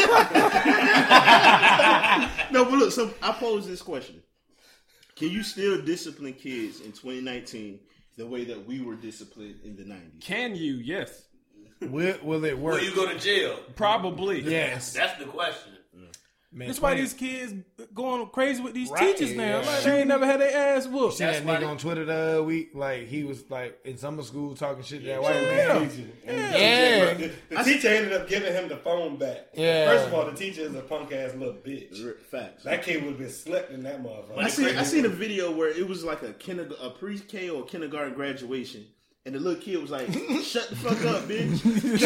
no, but look. So I pose this question: can you still discipline kids in twenty nineteen the way that we were disciplined in the nineties? Can you? Yes. Will, will it work? Will you go to jail? Probably. Yes. That's the question. Man, That's why twenty these kids going crazy with these Right, teachers now. yeah. Like, they ain't never had their ass whooped. See that That's why nigga they- on Twitter the other week? Like, he was like in summer school talking shit to that white Yeah. man. And Yeah. The, the teacher ended up giving him the phone back. Yeah. First of all, the teacher is a punk ass little bitch. Facts. That kid would have been slept in that motherfucker. I seen I seen a video where it was like a kinder, a pre-K or kindergarten graduation, and the little kid was like, "Shut the fuck up, bitch."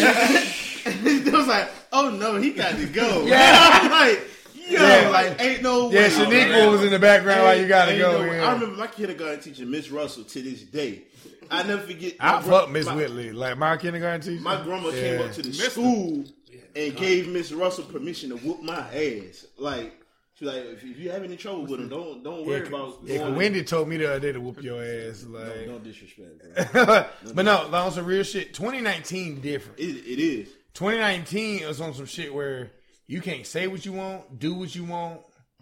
It was like, "Oh no, he got to go." Yeah. I'm like, yo, Yeah. like ain't no Yeah, way. Shaniqua was in the background like, you gotta Ain't go. no way. yeah. I remember my kindergarten teacher, Miss Russell, to this day. I never forget. I my gr- fuck Miss my- Whitley. Like, my kindergarten teacher. My grandma came Yeah. up to the school and gave Miss Russell permission to whoop my ass. Like, she was like, if you have any trouble with him, don't don't worry Yeah, about. yeah, going- Wendy told me the other day to whoop your ass. No, Like, don't disrespect, bro. but no, on some real shit. twenty nineteen different. It, it is. twenty nineteen is on some shit where you can't say what you want, do what you want.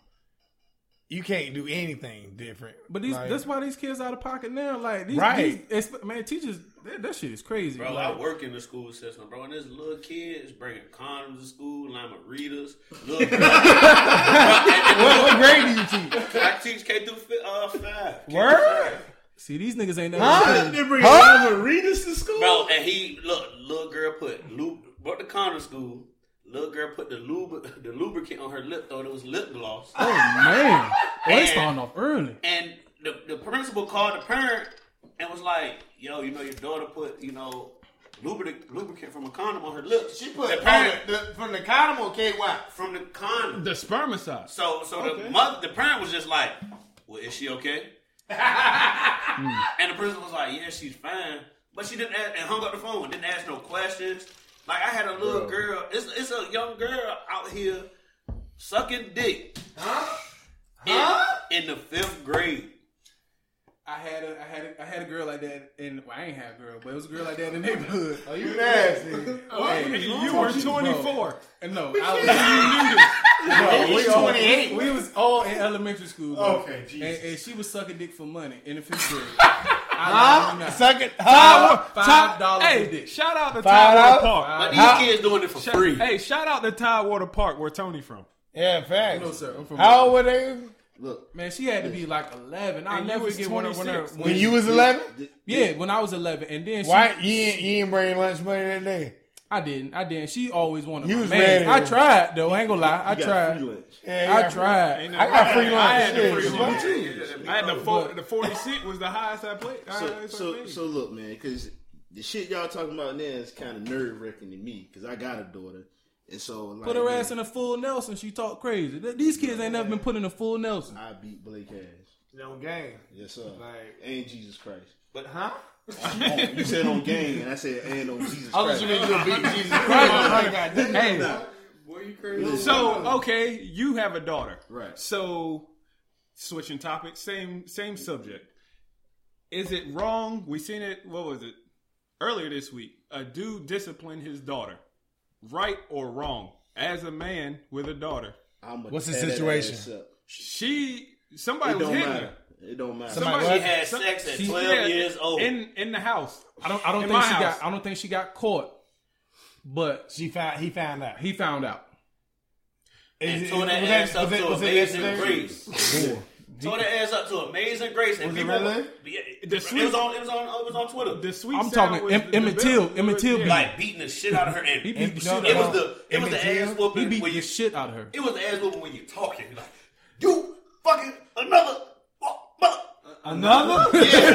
You can't do anything different. But these, Like, that's why these kids out of pocket now. Like, these, Right. these exp- man, teachers, that, that shit is crazy. Bro, Like, I work in the school system, bro, and this little kid is bringing condoms to school, lima readers. Little girl. what, what grade do you teach? I teach K through fi- uh, five. Word? see, these niggas ain't never. Huh? They bring Huh? huh? readers to school. Bro, and he, look, little girl put, lub- brought the condom to school. Little girl put the lub- the lubricant on her lip, thought it was lip gloss. Oh man, well, they And- starting off early. And the, the principal called the parent and was like, yo, you know, your daughter put, you know, lubricant, lubricant from a condom on her lips. She put the parent the, from the condom or K Y? from the condom. The spermicide. So, so Okay. the mother, the parent was just like, "Well, is she okay?" And the principal was like, "Yeah, she's fine," but she didn't ask, and hung up the phone. Didn't ask no questions. Like I had a little girl. It's it's a young girl out here sucking dick. Huh? In, Huh? in the fifth grade. I had a, I had a, I had a girl like that, and well, I ain't have a girl, but it was a girl like that in the neighborhood. Oh, you nasty. Hey, You were twenty-four. And no, I was, we we, all, twenty-eight. we was all in elementary school. bro. Okay, and, Jesus. and she was sucking dick for money in the fifth grade. Huh? I Suck it. Huh? Five dollars a Hey, dick. shout out to Five Tidewater dollars? Park. But these How- kids doing it for Shout- free. Hey, shout out to Tidewater Park, where Tony from. Yeah, facts. No, sir. I'm from How old were they? Look, Man, she had to be like eleven. I'll And never you was forget when, her- when her. twenty-six. When When you was eleven? yeah, when I was eleven, and then she, Why you ain't, you ain't bring lunch money that day? I didn't. I didn't. She always wanted You my was man. ready. I tried though. I ain't gonna lie. I You got tried. free lunch. Yeah, I yeah. tried. Ain't no- I got free lunch. I had the Shit. free lunch. Yeah, I had the four, the forty-six was the highest I played. So, highest I so, played. so look, man, because the shit y'all talking about now is kind of nerve wracking to me because I got a daughter, and so like, Put her man, ass in a full Nelson. She talk crazy. Th- These kids ain't never been put in a full Nelson. I beat Blake Ash. No game. Yes, sir. Like- and Jesus Christ. But Huh? Oh, you said on game, and I said and on Jesus I was Christ. you mean you beat Jesus Christ. Hey, Boy, you crazy. so okay, you have a daughter, Right. So, switching topics, same same subject. Is it wrong? We seen it. What was it earlier this week? A dude disciplined his daughter. Right or wrong? As a man with a daughter, I'm What's the tear that situation? ass up. she somebody It was don't hitting matter. her. It don't matter. Somebody- she What? had Some- sex at she- twelve yeah, years old. in in the house. I don't. I don't In think my she house. got. I don't think she got caught. But She found. He found out. he found out. and Is it- tore that was ass up was to was Amazing yesterday? Grace. Tore that ass up to Amazing Grace. And Was it people, really? Yeah, The it, sweet- was on, it was on. It was on Twitter. The sweet. I'm sound talking was Em- the- Emmett the Till. belt- Emmett Till yeah. beat- like beating the shit out of her. And He beat the shit no, out it of was her. the it was the Emmett ass Till? whooping He beat when the you shit out of her. it was the ass whooping when you talking like you fucking another mother. Another?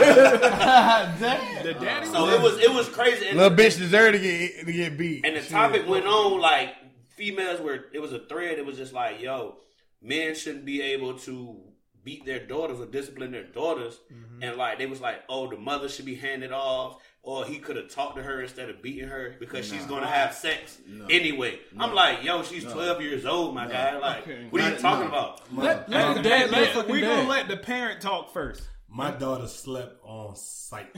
The daddy. So it was it was crazy. And, Little bitch deserved to get to get beat. and the topic went on like females were. It was a thread. It was just like, yo, men shouldn't be able to beat their daughters or discipline their daughters. Mm-hmm. And like they was like, oh, the mother should be handed off, or he could have talked to her instead of beating her because she's gonna have sex anyway. I'm like, yo, she's twelve years old, my guy. Like, Okay. what are you Not- talking no. about? Let, Let, let the dad. Let let, fucking we dad. gonna let the parent talk first. My daughter slept on sight.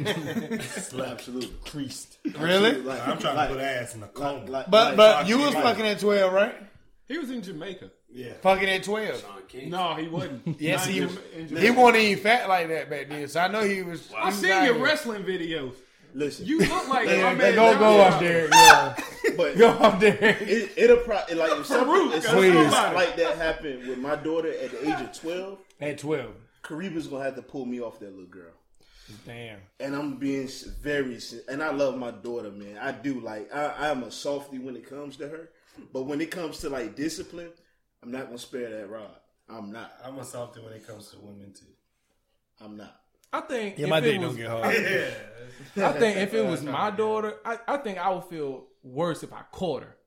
slept Absolutely. creased. Really? Like, I'm trying like, to put ass in a coma. like, like, But like, but you was like- fucking at twelve, right? He was in Jamaica. yeah. Fucking at twelve. Sean King. No, he wasn't. Yes, Not he in Jama- in he Jamaica. wasn't even fat like that back then. So I know he was. I seen your wrestling videos. listen, You look like Yeah, my man. go go Dom. up there. Yeah. but Go up there. it, it'll probably like if something, Farouk, if that's something somebody. like that happened with my daughter at the age of twelve, At twelve. Kariba's gonna have to pull me off that little girl. Damn. And I'm being s- very, s- and I love my daughter, man. I do. Like, I, I'm a softie when it comes to her. But when it comes to, like, discipline, I'm not going to spare that rod. I'm not. I'm a softy when it comes to women too. I'm not. I think. Yeah, if my it dick was, don't get hard. I think if it was my daughter, I, I think I would feel worse if I caught her.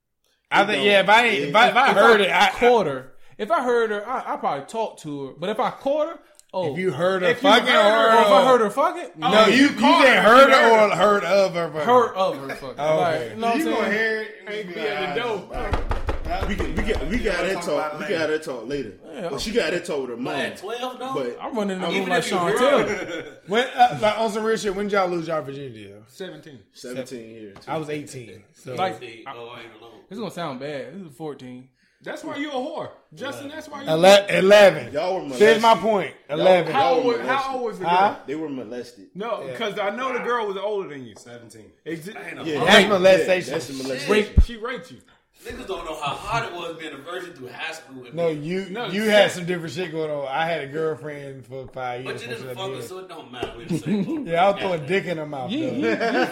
I think yeah. If I ain't, if I, if I If heard I it, I, caught her. If I heard her, I, I probably talk to her. But if I caught her, oh, if you heard her if you fucking heard her, or if I heard her, her fucking, no, no, you you caught said her, heard you her heard or heard of her. fucking? heard of her fucking. Oh, Like, okay. you know what I'm You saying? gonna hear it? Ain't be at the door. We can, we can, we got that talk. We got that talk later. Yeah. But she got that talk with her mom. At twelve though. But I'm running in the Even room like if you Sean heard- Taylor. When uh, like on some real shit, when did y'all lose y'all virginity? Though? Seventeen. seventeen years. Too. I was eighteen. So Like, See, oh, I ain't alone. this is gonna sound bad. This is fourteen. That's why you a whore, Justin. That's why you. Ele- eleven. Y'all were molested. Here's my point. Eleven. How old? Y'all Was, how old was the girl? Huh? They were molested. No, because I know the girl was older than you. seventeen. Exi- I ain't a Yeah, punk. That's molestation. Yeah, that's the molestation. Rape. She raped you. Niggas don't know how hard it was being a virgin through high school. No, you No, you you had said- some different shit going on. I had a girlfriend for five years. But you didn't for fuck seven her, years. so it don't matter what you say. Yeah, I was throwing dick in her mouth. You, though. you,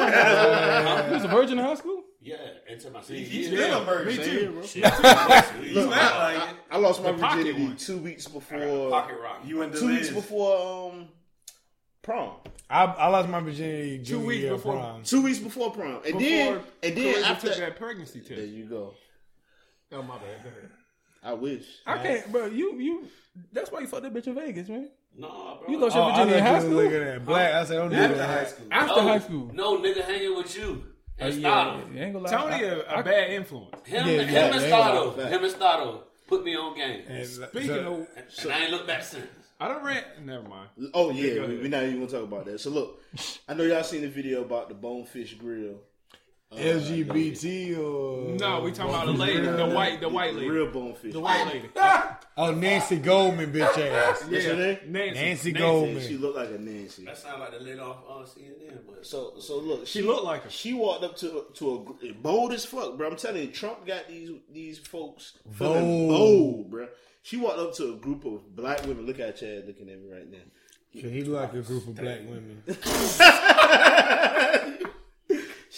you was a virgin in high school? Yeah, until my senior He's year. still a virgin. Me too. Bro. Shit. Look, Not like I, I lost my The pocket virginity one. two weeks before. Pocket rock. you and Two weeks Deliz. before um prom. I, I lost my virginity Two junior weeks year of before- prom. Two weeks before prom, and Before then and then Clarissa after took that pregnancy there test. you go. Oh my bad. Go ahead. I wish. I can't, bro. You, you. That's why you fucked that bitch in Vegas, man. Nah, bro. You lost Oh, your I virginity in thought high you school. was looking at black. I said, don't do After that. high school. After no, high school. No nigga hanging with you. Uh, And yeah, Stato. yeah, ain't gonna lie. Tony, I- a, a I- bad influence. Him, Yeah, him yeah, and yeah, Stato. yeah. Him and Stato put me on game. And, Speaking so- of, And, and I ain't looked back since. I don't rent. Never mind. Oh Go yeah, ahead. we, we're not even gonna talk about that. So look, I know y'all seen the video about the Bonefish Grill. Uh, L G B T or No, we talking about the lady, the white, the white lady, Real Bonefish. the white lady. oh Nancy Goldman bitch ass. What's her name? Nancy. Nancy Yeah, Goldman. she looked like a Nancy. That sound like the lid off on C N N, but So so look, She looked like her. She walked up to to a gr- bold as fuck, bro. I'm telling you, Trump got these these folks feeling Bold. bold, bro. She walked up to a group of black women. Look at Chad looking at me right now. He look like a group of black women. She walked.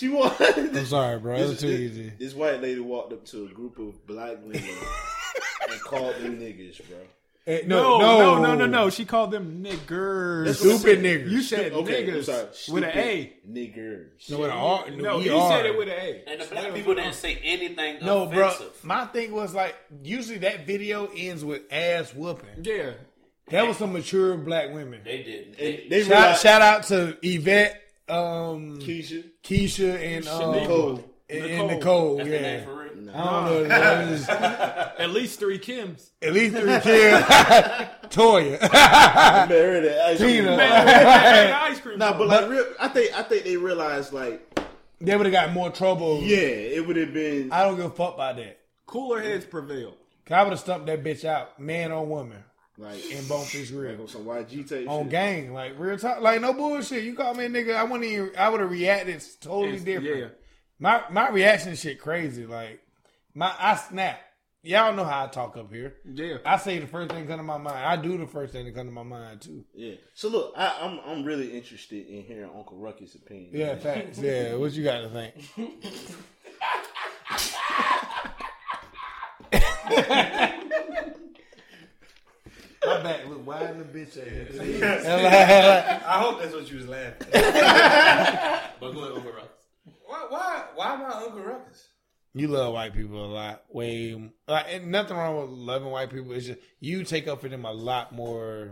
I'm sorry, bro. It was This, too this, easy. this white lady walked up to a group of black women and called them niggas, bro. Eh, No, no, no, no, no. She called them niggers. That's what I Stupid said. niggas. You said Okay, I'm niggers sorry. with an Stupid A. Niggers. No, with an R. No, E he R. said it with an A. And the black people didn't say anything No, bro. offensive. My thing was like, usually that video ends with ass whooping. Yeah. That was some mature black women. They did. And They, they Shout, realized, shout out to Yvette, um, Keisha, Keisha, and um, Nicole. and, and Nicole. Nicole. that's Yeah, the name for real. I don't know. It was At least three Kims. at least three kids. Toya, married an ice cream. Tina. Hey, ice cream. Nah, but like, real, I think I think they realized like, They would have got more trouble. yeah, it would have been. I don't give a fuck about that. Cooler heads prevail. Cause I would have stumped that bitch out, man or woman, Like in Bonefish like Grill. on some Y G tape On shit. gang, like real talk, like no bullshit. You call me a nigga, I wouldn't even. I would have reacted totally It's- different. yeah. My my reaction shit crazy. Like my I snap. Y'all know how I talk up here. Yeah. I say the first thing come to my mind. I do the first thing that come to my mind too. Yeah. So look, I, I'm I'm really interested in hearing Uncle Ruckus' opinion. Yeah, facts. Yeah, what you got to think? My back look wide in the bitch ass. I hope that's what you was laughing. But go ahead, Uncle Ruckus. Why? Why? Why am I Uncle Ruckus? You love white people a lot. Way like and nothing wrong with loving white people. It's just you take up for them a lot more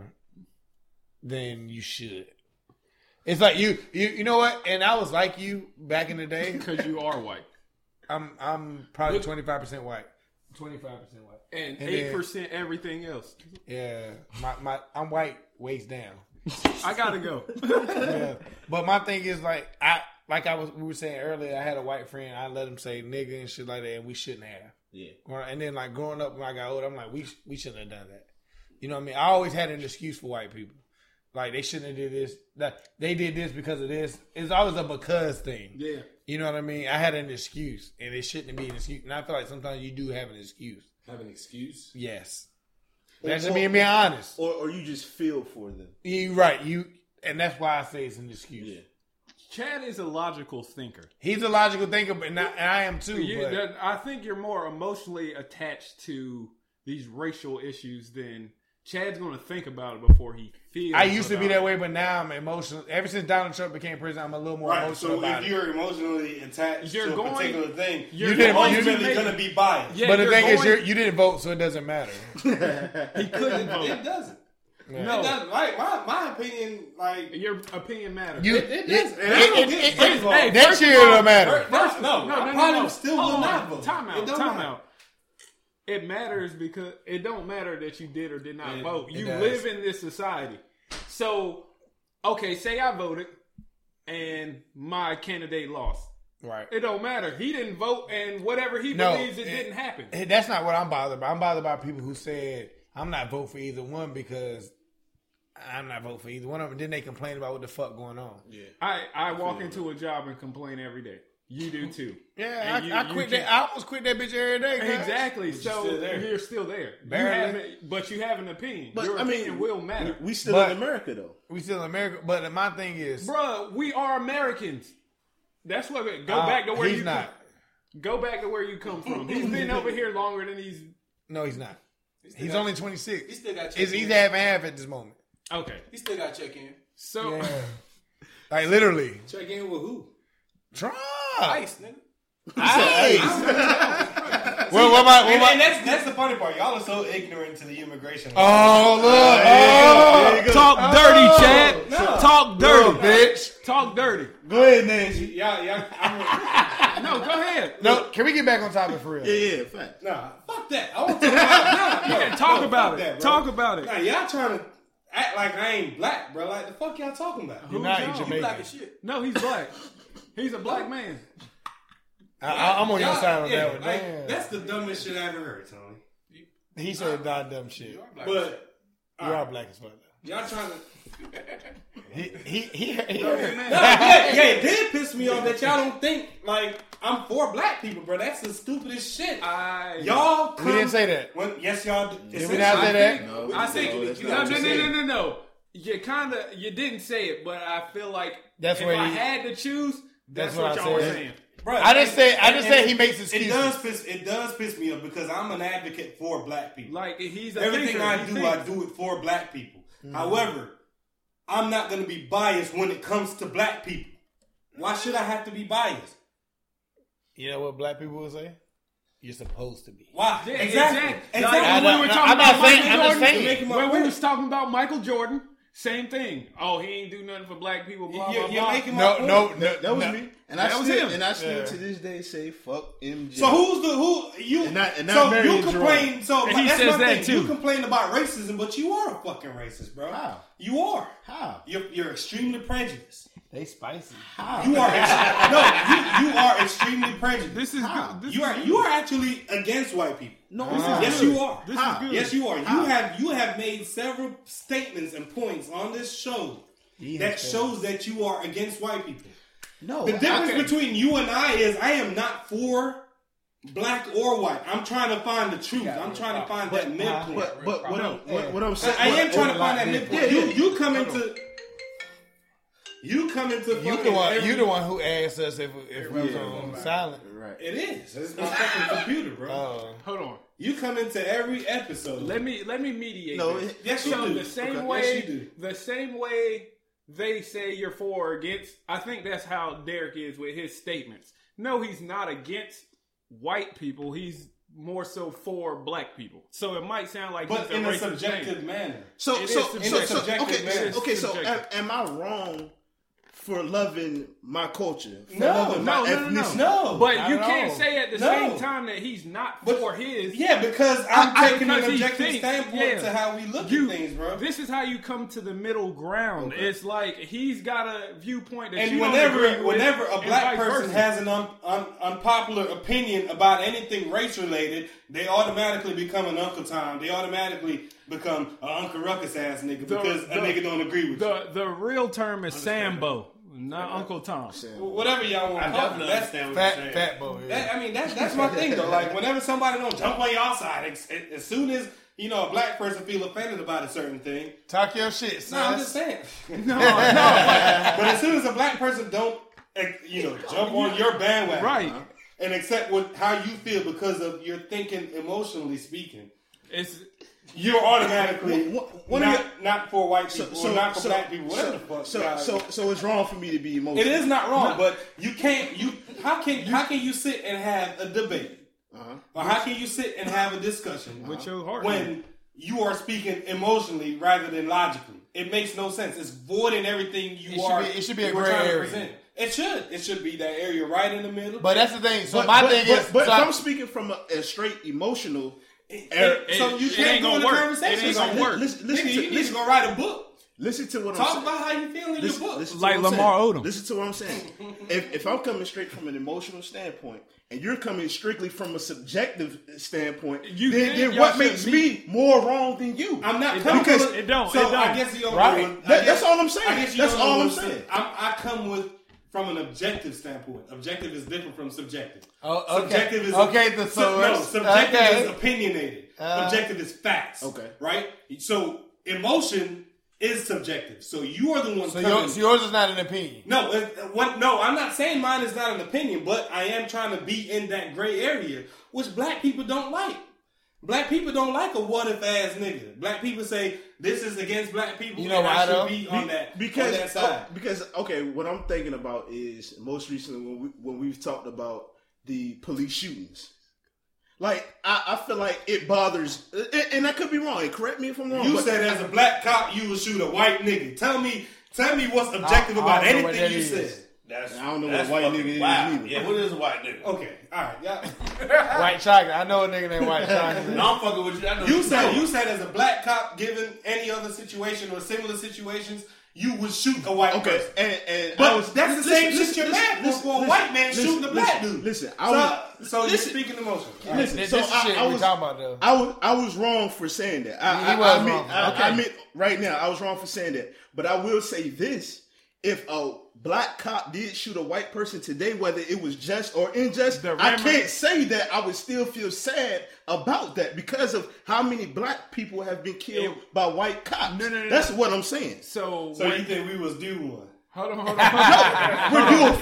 than you should. It's like you, you, you know what? And I was like you back in the day. Because you are white. I'm, I'm probably twenty five percent white. Twenty five percent white. And And eight percent everything else. Yeah, my, my, I'm white waist down. I gotta go. Yeah, but my thing is like I, like I was, we were saying earlier. I had a white friend. I let him say nigga and shit like that, and we shouldn't have. Yeah. And then like growing up when I got older, I'm like, we we shouldn't have done that. You know what I mean? I always had an excuse for white people. Like they shouldn't have did this. That they did this because of this. It's always a because thing. Yeah. You know what I mean? I had an excuse, and it shouldn't be an excuse. And I feel like sometimes you do have an excuse. Have an excuse? Yes. That's just me being honest. Or or you just feel for them. You right. You and that's why I say it's an excuse. Yeah. Chad is a logical thinker. He's a logical thinker, but not, and I am too. You, but that, I think you're more emotionally attached to these racial issues than Chad's going to think about it before he feels. I used to be about that it. way, but now I'm emotional. Ever since Donald Trump became president, I'm a little more Right. emotional So about if it. you're emotionally attached You're to a going- particular thing, you're you're, didn't- you ultimately didn't- going to be biased. Yeah, But the you're thing is, going- you're, you didn't vote, so it doesn't matter. he couldn't vote. It doesn't. Yeah. It No, doesn't. Like my, my opinion, like your opinion matters. You, it, it doesn't. it- And I don't it- get it- first it- of all, hey, that first shit of all- don't matter. First, no, no, I no, probably no, no. still Hold will on. not vote. Time It out. don't Time matter. out. It matters because it don't matter that you did or did not It- vote. it You does. live in this society. So, okay, say I voted and my candidate lost. Right. It don't matter. He didn't vote, and whatever he No, believes, it, it- didn't happen. Hey, that's not what I'm bothered by. I'm bothered by people who said, I'm not voting for either one because I'm not voting for either one of them. Then they complain about what the fuck going on. Yeah, I, I walk into a job and complain every day. You do too. yeah I, And you- I you quit can't- that. I almost quit that bitch every day. guys. Exactly. So still there. you're still there. You Barely. haven't, but you have an opinion. But Your I opinion mean, will matter. We still But- in America though. We still in America, but my thing is, Bruh, we are Americans. That's what. Go uh, back to where he's you not. Go back to where you come from. He's been over here longer than he's. No, he's not. He's got- only twenty-six. He still got check He's, in. he's half and half at this moment. Okay. He still got check in. So Yeah. Like literally, Check in with who? Trump. Ice, nigga. Ice. well, what my, what And, my, and that's that's the funny part. Y'all are so ignorant to the immigration. law. oh look, oh, There you go. talk dirty, Chad. no. Talk dirty, bitch. Talk dirty. Go ahead, Nancy. Y'all, y'all, I'm, No, go ahead. No, can we get back on topic for real? Yeah, yeah, fact. nah, fuck that. I want to talk about nah, no, Yeah, talk no, about fuck it. that, bro. Talk about it. Nah, y'all trying to act like I ain't black, bro. Like the fuck y'all talking about? You're not. no? You're You You Jamaican. black as shit. No, he's black. He's a black man. I, I, I'm on your Y'all- side on yeah, that one. like, Damn. that's the dumbest shit I ever heard, Tony. He said that dumb shit. But You are black as fuck. y'all trying to. He he he. he No, yeah, yeah, it did piss me off that y'all don't think like I'm for black people, bro. That's the stupidest shit. I Y'all, we come, didn't say that. When, yes, y'all did. Did we not say that? No, I think no, no, that's no, not no, what no, you no, said. no, no. You kind of you didn't say it, but I feel like That's if what I he- had to choose, that's, That's what, what I y'all were said. saying. Bruh, I just and- say, I and- just and say he makes It excuses. does piss. It does piss me off because I'm an advocate for black people. Like he's a Everything thinker. I He do, thinks. I do it for black people. Mm-hmm. However, I'm not going to be biased when it comes to black people. Why should I have to be biased? You know what black people will say? You're supposed to be. Why? Yeah, exactly. exactly. Exactly. Like, I when know- we were no, talking I'm not about saying- Michael I'm just Jordan, saying. Making my when we point. was talking about Michael Jordan, same thing. Oh, he ain't do nothing for black people. Blah You're, blah you're blah. making my No, point. no, no. That, that was no. me, and That I was still, him. and I still Yeah. to this day say fuck M J. So who's the who you? And not- and not so Marion you complain. So And but he that's says my that thing. too. You complain about racism, but you are a fucking racist, bro. How? You are. How? You're, you're extremely prejudiced. They spicy. How? You are ex- no. You, you are extremely prejudiced. This is How? good. This you is are good. you are actually against white people. No, Yes, you are. This How? is good. Yes, you are. How? You have you have made several statements and points on this show He that has shows that you are against white people. no. The difference okay. between you and I is I am not for black or white. I'm trying to find the truth. I'm trying to find that midpoint. But but what I'm what, what I'm I, saying, I am what- trying to what- find that midpoint. Yeah, You yeah. you come into you come into You fucking the one. every- You the one who asked us if if we was Yeah. on silent. Right. It is. It's my fucking computer, bro. Uh, Hold on. You come into every episode. Let me let me mediate. No, this. it- Yes, you so do. the same Okay. way, Yes, you do. the same way they say you're for or against. I think that's how Derek is with his statements. No, he's not against white people. He's more so for black people. So it might sound like but he's in a a racist subjective thing. manner. So It so is so, subjective. so Subjective okay manner. so, okay so Subjective. am, am I wrong for loving my culture? For No, loving No, my no, no, no. ethnicity? No. But Not you at can't all. say at the No. same time that he's not But- for his. Yeah, because I'm I- taking an because he objective thinks- standpoint yeah. to how we look You, at things, bro. This is how you come to the middle ground. It's like he's got a viewpoint that And you whenever, don't agree with, whenever a and black vice person versa. has an un, un, unpopular opinion about anything race related, they automatically become an Uncle Tom. They automatically become an Uncle Ruckus ass nigga The- because a the- nigga don't agree with the the real term is Sambo, not Uncle Tom. you. Whatever y'all want I to call it. definitely That's, understand what you're fat saying. fat boy. Yeah. that, I mean, that's that's my thing though. Like whenever somebody don't jump on y'all side, as, as soon as you know a black person feel offended about a certain thing, Talk your shit, son. no, I'm just saying. No, no, But as soon as a black person don't, eh, you know, jump on your bandwagon, right. and accept what how you feel because of your thinking, emotionally speaking, It's you're automatically One- one of not, your- not for white So, people so, or not for so, black people, whatever so, the fuck. so, God. so, so it's wrong for me to be emotional. it is not wrong, but you can't. You how can how can you sit and have a debate, Uh-huh. or how can you sit and have a discussion with your heart. when you are speaking emotionally rather than logically? It makes no sense. It's voiding everything you It should are. be- it should be a you are gray trying to area. present. It should. It should be that area right in the middle. But that's the thing. So But, my but, thing but, is, but so if I- I'm speaking from a, a straight emotional, It- Eric, it- so it- you it can't ain't go gonna in the work. conversation. It ain't like gonna that. work. listen, listen Nigga, to you need listen, to go write a book. listen to what I'm Talk saying. about how you feel in your Listen, book. listen to Like what I'm Lamar saying. Odom. Listen to what I'm saying. if, if I'm coming straight from an emotional standpoint, and you're coming strictly from a subjective standpoint, You then, think then y'all what should makes meet. me more wrong than you? I'm not It coming don't. with It don't. So It don't. I guess you don't Right. know what- I That- that's guess- all I'm saying. I guess you That's don't know all what I'm I'm saying. I'm, I come with from an objective standpoint. Objective is different from subjective. Oh, okay. Subjective is Okay, the sub- no, source. subjective Okay. is opinionated. Uh, Objective is facts. Okay. Right. So emotion is subjective. So you are the one. so, coming, yours, so yours is not an opinion. No, it, what, no, I'm not saying mine is not an opinion, but I am trying to be in that gray area, which black people don't like. Black people don't like a what if ass nigga. Black people say this is against black people. You know and why, I should though? be on that because on that side. oh, because okay, what I'm thinking about is most recently when we when we've talked about the police shootings. Like I, I feel like it bothers, and, and I could be wrong. Correct me if I'm wrong. You but said as a black cop you would shoot a white nigga. Tell me, tell me what's objective I- I about don't know what anything that you is. said. That's, I don't know that's what white fucking nigga is wild. neither. Yeah, what is a white nigga? Okay, all right, yeah. White chocolate. I know a nigga named White chocolate. No, I'm fucking with you. I know You what said know. you said as a black cop, given any other situation or similar situations, you would shoot a white okay, person. and and But I was, that's the listen, same listen, shit you're listen, mad for listen, for a listen, white man listen, shooting a black listen, dude. Listen, I So, was so you're listen. speaking emotion. Listen, This, so this is I, shit I we was, talking about though. I was I was wrong for saying that. I, He I, was I admit, wrong. I, Okay. I admit right now I was wrong for saying that. But I will say this: if a black cop did shoot a white person today, whether it was just or unjust, The I remedy- can't say that I would still feel sad about that because of how many black people have been killed It- by white cops. No, no, no, That's no. what I'm saying. So, So when, you think we was due one? hold on, hold on, hold on. We're due a few.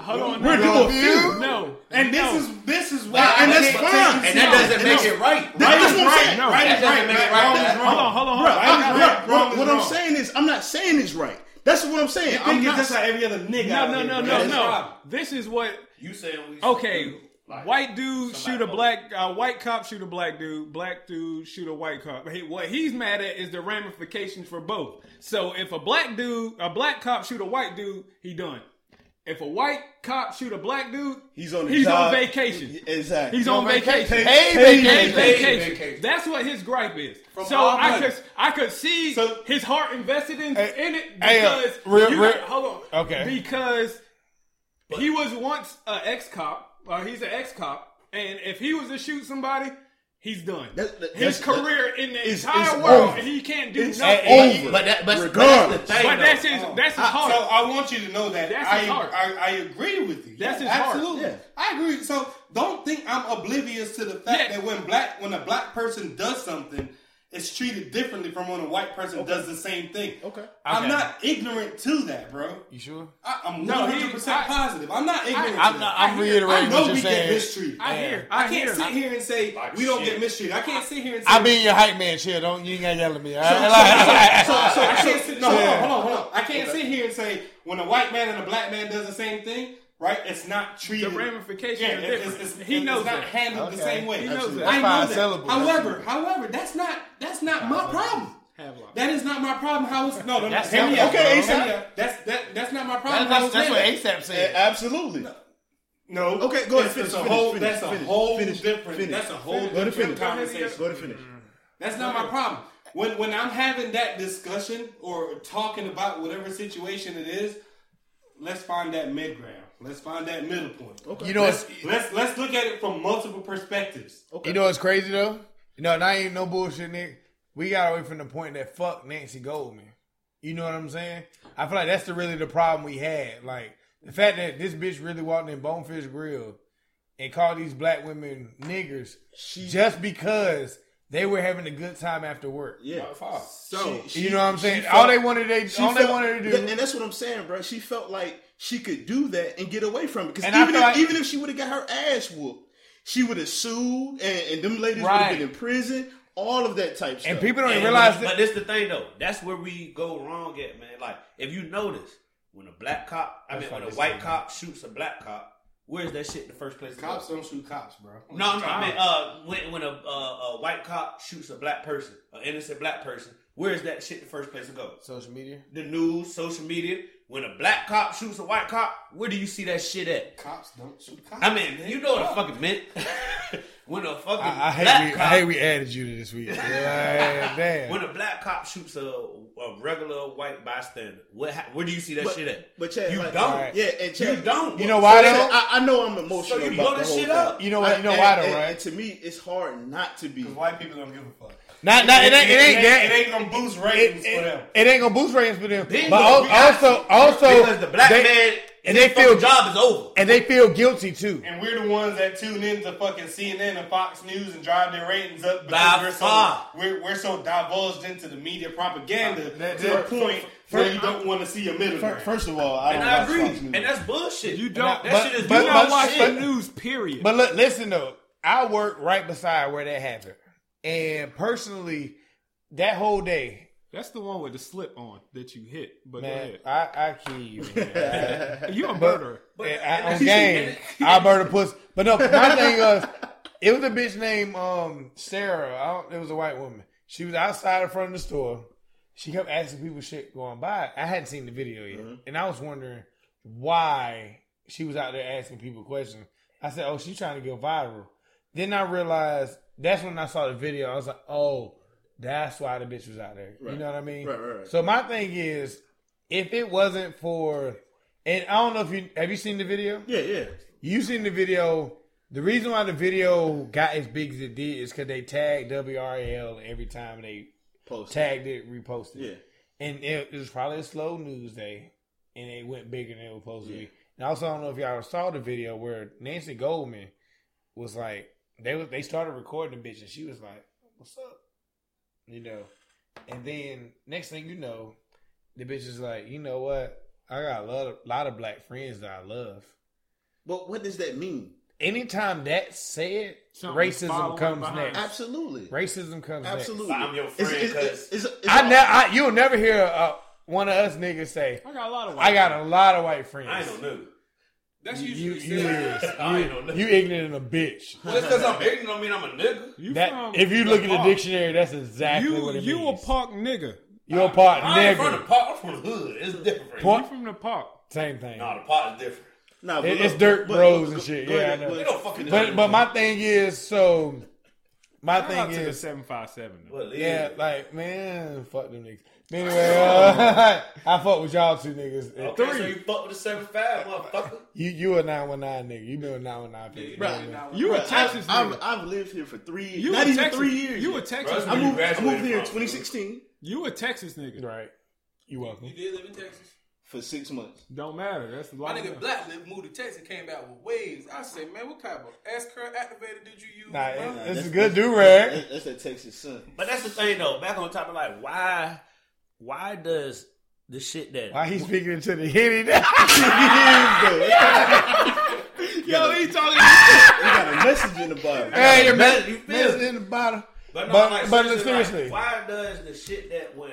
hold on. We're no, doing a few. No, And this no. is this is why And I that's can't fine. take And that doesn't make it right. That- that's what I'm saying. No, Right that is doesn't right. make it Wrong right. is wrong. Hold on, hold on, hold Bro, on. Right I'm, is bro, right, bro, wrong is what I'm wrong. saying is, I'm not saying it's right. That's what I'm saying. You I'm think not it's just like every other nigga. No, out no, here, no, bro. no, That's the no. problem. This is what You saying we okay. Like, White dude somebody shoot a else. black, uh, white cop shoot a black dude, black dude shoot a white cop. He, what he's mad at is the ramifications for both. So if a black dude, a black cop shoot a white dude, he done. If a white cop shoot a black dude, He's on the he's job. on vacation. Exactly. He's on vacation. Paid Paid vacation. vacation. vacation. That's what his gripe is. so all I money. could I could see So- his heart invested in, Hey, in it hey, uh, because real- you real- got- hold on. Okay. Because he was once an ex cop. Uh, he's an ex cop, and if he was to shoot somebody, he's done. That- that- his that's- career in the it's- entire it's world, over. he can't do It's nothing. over. But that, but, but Regardless. that's the thing. But that's though. his that's his I- heart. So I want you to know that That's I, his heart. I I agree with you. That's Yeah, his heart. absolutely. Yeah. I agree. So don't think I'm oblivious to the fact Yeah. that when black when a black person does something, it's treated differently from when a white person does the same thing. Okay. I'm Okay. not ignorant to that, bro. You sure? I, I'm No, one he- hundred percent I- positive. I'm not ignorant. I'm to not. that. I'm I hear- reiterating I know what we you're get saying. mistreated. I hear. I, I can't hear. sit here and say Like we don't shit. get mistreated. I can't sit here and say I be your hype man. Chill. Don't you ain't gotta yell at me. all right? I can't sit, no, hold on, hold on, hold on. I can't sit here and say when a white man and a black man does the same thing, right? It's not treated. The ramifications yeah, are it's, different. it's, it's, He it's knows not that. handled the Okay. same way. He knows that. I That's know five that. syllables. However, however, that's not that's not my problem. Havelock. That is not my problem. How it's no, no, no. That's hear me simple. out, Okay, bro. Hear me ASAP. out. That's that. That's not my problem. That's, How that's, it's that's what handled. ASAP said. Absolutely. No. Okay, go ahead, That's, finish, that's a finish, whole. finish, that's a finish, whole finish, different. finish. That's a whole Go to different finish. conversation. Go to finish. That's not my problem. When when I'm having that discussion or talking about whatever situation it is, let's find that mid ground. Let's find that middle point. Okay. You know, Let's, it's, let's let's look at it from multiple perspectives. Okay. you know what's crazy though? You know, that ain't no bullshit, Nick. We got away from the point that fuck Nancy Goldman. You know what I'm saying? I feel like that's the really the problem we had. Like the fact that this bitch really walked in Bonefish Grill and called these black women niggers just because they were having a good time after work. Yeah. So She- You know what I'm she saying? felt- all they wanted, they she all they felt- wanted to do. that- and that's what I'm saying, bro. She felt like she could do that and get away from it. Because And I even feel if, like- even if she would have got her ass whooped, she would have sued, and, and them ladies would Right. have been in prison. All of that type stuff. And people don't And- even realize but, that. but this the thing though. That's where we go wrong at, man. Like if you notice, when a black cop, I mean, when a white cop shoots a black cop, where's that shit in the first place? to go? Cops don't shoot cops, bro. No, no, I mean, uh, when when a, uh, a white cop shoots a black person, an innocent black person, where's that shit in the first place to go? Social media. The news, social media. When a black cop shoots a white cop, where do you see that shit at? Cops don't shoot cops. I mean, you know what I fucking meant. When a fucking I, I hate black we, cop, I hate we added you to this week. Yeah, damn. when a black cop shoots a, a regular white bystander, what ha- where do you see that But- shit at? but Chad, you like- don't. Alright. Yeah, and Chad, You don't. You know why So, though? I, I know I'm emotional So you about blow the that whole shit thing. up. You know what? You know And- why though, and- right? And to me, it's hard not to be. White people don't give a fuck. Not, not, it ain't, it ain't that. It ain't gonna boost ratings It, for them. it, it ain't gonna boost ratings for them. They But gonna al- react also, also, because the black they, man, and his they feel- fucking job is over. and they feel guilty too. And we're the ones that tune into fucking C N N and Fox News and drive their ratings up By because we're so far. we're, we're so divulged into the media propaganda That- to that- the point where you don't want to see a middle Fir- ground. First of all, I And don't I watch agree, Fox News. and that's bullshit. you don't. that but- shit is but- you dog don't watch shit. the news. Period. But look, listen though, I work right beside where that happened, and personally, that whole day, That's the one with the slip on that you hit. But man, go I, I kill you. Man. ahead. You a murderer. And I, on game, I murder puss. But no, my thing was, it was a bitch named um, Sarah. I don't, it was a white woman. She was outside in front of the store. She kept asking people shit going by. I hadn't seen the video yet, Mm-hmm. and I was wondering why she was out there asking people questions. I said, "Oh, she's trying to go viral." Then I realized that's when I saw the video. I was like, "Oh, that's why the bitch was out there." You Right. know what I mean? Right, right, right. So my thing is, if it wasn't for, and I don't know if you have you seen the video. Yeah, yeah. You seen the video. The reason why the video got as big as it did is because they tagged W R L every time they Post. tagged it, reposted Yeah. it. And it, it was probably a slow news day, and it went bigger than it was supposed to be. And I also don't know if y'all saw the video where Nancy Goldman was like, they was, they started recording the bitch, and she was like, "What's up?" You know. And then next thing you know, the bitch is like, "You know what? I got a lot of, lot of black friends that I love." But what does that mean? Anytime that's said, Something racism following comes behind. next. Absolutely. Racism comes Absolutely. I'm your friend, It's- it's- cuz. it's- it's- next. I, ne- I you'll never hear uh, one of us niggas say, I got a lot of white I got a lot of white friends. I ain't no nigga. That's You, usually you said. is. I ain't no nigga. You ignorant and a bitch. Just because I'm ignorant don't mean I'm a nigga. You That from if you the look at the park. dictionary, that's exactly you what it you means. a park nigga. You a part I ain't from the nigga. park. I'm from the hood. It's different. Point- You from the park. Same thing. No, the park is different. Nah, It- but it's look, dirt but- bros but- and shit. go Yeah, ahead, I know. go They ahead. don't fucking. But but my thing is so. My Shout thing out to the is seven five seven. Well, yeah, like man, fuck them niggas. But anyway, uh, I fuck with y'all two niggas. Okay, Three. so you fuck with the seven five, motherfucker. You you a nine one nine nigga. You been a nine one nine nigga. Right. You a Bruh, Texas I, nigga. I've, I've lived here for three years. You Not a even Texas, three years. You a yet. Texas Bruh, I you nigga. moved, I moved graduated here in from- twenty sixteen You a Texas nigga. Right. You welcome. You did live in Texas. for six months. Don't matter. That's the law. My nigga Black lived, moved to Texas, came back with waves. I say, man, what kind of S curl activator did you use? Nah, bro? it- That's- it's a good that's- do rag. That's, that's that Texas sun. But that's the thing though. Back on top of like, why, why does the shit that Why he speaking into the hitty? Yo, he talking. You got a message in the bottom. Hey, your Mess- mess, you feel mess me? in the bottom. But no, But- like, but seriously, seriously. like, why does the shit that when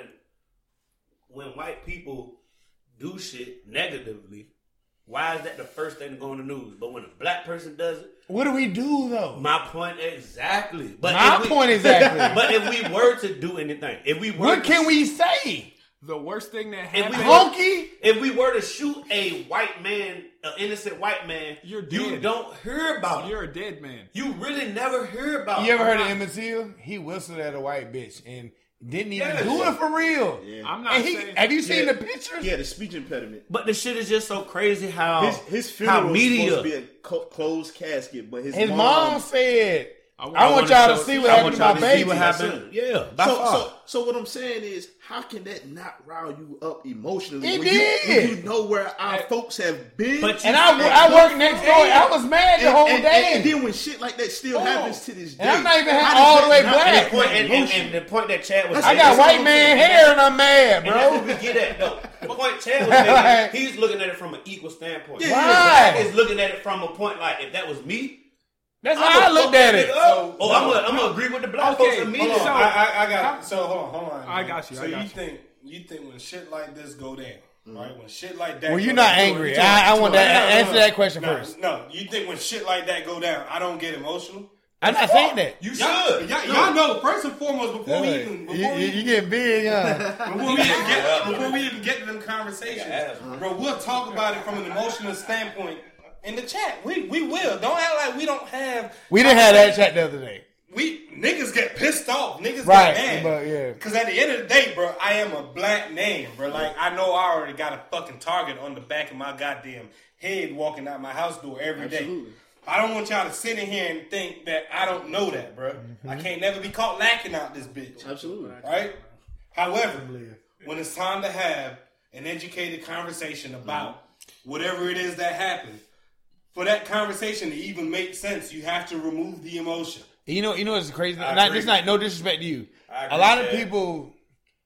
when white people do shit negatively, why is that the first thing to go on the news? But when a black person does it, What do we do though? my point exactly. But My if we- point exactly. But if we were to do anything, if we were What to can we say? The worst thing that If happened. we Honky? if we were to shoot a white man, an innocent white man, You're you dead. don't hear about it. You're a dead man. You really never hear about it. You ever heard of Emmett Till? He whistled at a white bitch and didn't even Yes. do it for real. Yeah. I'm not And he, saying. have you seen Yeah. the pictures? He had a speech impediment. But the shit is just so crazy how His, his funeral how was media. supposed to be a co- closed casket, but his, His mom, mom said, I I, want want wanna y'all to show- see what I happened want to my y'all to see baby. what happened. Yeah, by So, far. so, so what I'm saying is, how can that not rile you up emotionally? It when did. You, when you know where our folks have been. But you- And I, I worked next door. I was mad the and, whole and, day. and, and then when shit like that still Oh. happens to this day, And I'm not even how ha- does all that the way not black. make And, point, you and, and, emotional? and the point that Chad was I saying, got that's white what man I'm saying. hair and I'm mad, And that's what bro. we get at, though. The point Chad was making, he's looking at it from an equal standpoint. Yeah, Why? Black is looking at it from a point like, if that was me, That's I'ma how I fuck looked that at it. nigga up. So- oh, I'm gonna I'm gonna agree with the black Okay, folks immediately. Hold on, So- I, I, I got so hold on, hold on. I man. got you, So I got you you. think you think when shit like this go down, right? When shit like that, Well, go you're down- not angry. No, I, I want no, that. no, no, Answer no. that question No, first. No, you think when shit like that go down, I don't get emotional? I'm not saying that. You Y'all, should. y'all, y'all know first and foremost before we even You, before you, we you get big, huh? Before we even get, before we even get to them conversations, Yeah. bro, we'll talk about it from an emotional standpoint in the chat. We we will. Don't act like we don't have. We didn't have that chat the other day. We niggas get pissed off. Niggas Right, get mad. but yeah. Cause at the end of the day, bro, I am a black name, bro. Like I know I already got a fucking target on the back of my goddamn head walking out my house door every day. Absolutely. I don't want y'all to sit in here and think that I don't know that, bro. Mm-hmm. I can't never be caught lacking out this bitch. Absolutely. Right? However, when it's time to have an educated conversation about whatever it is that happened, for that conversation to even make sense, you have to remove the emotion. You know, you know what's crazy? I Not, agree. this not no disrespect to you. I A agree lot with of that. people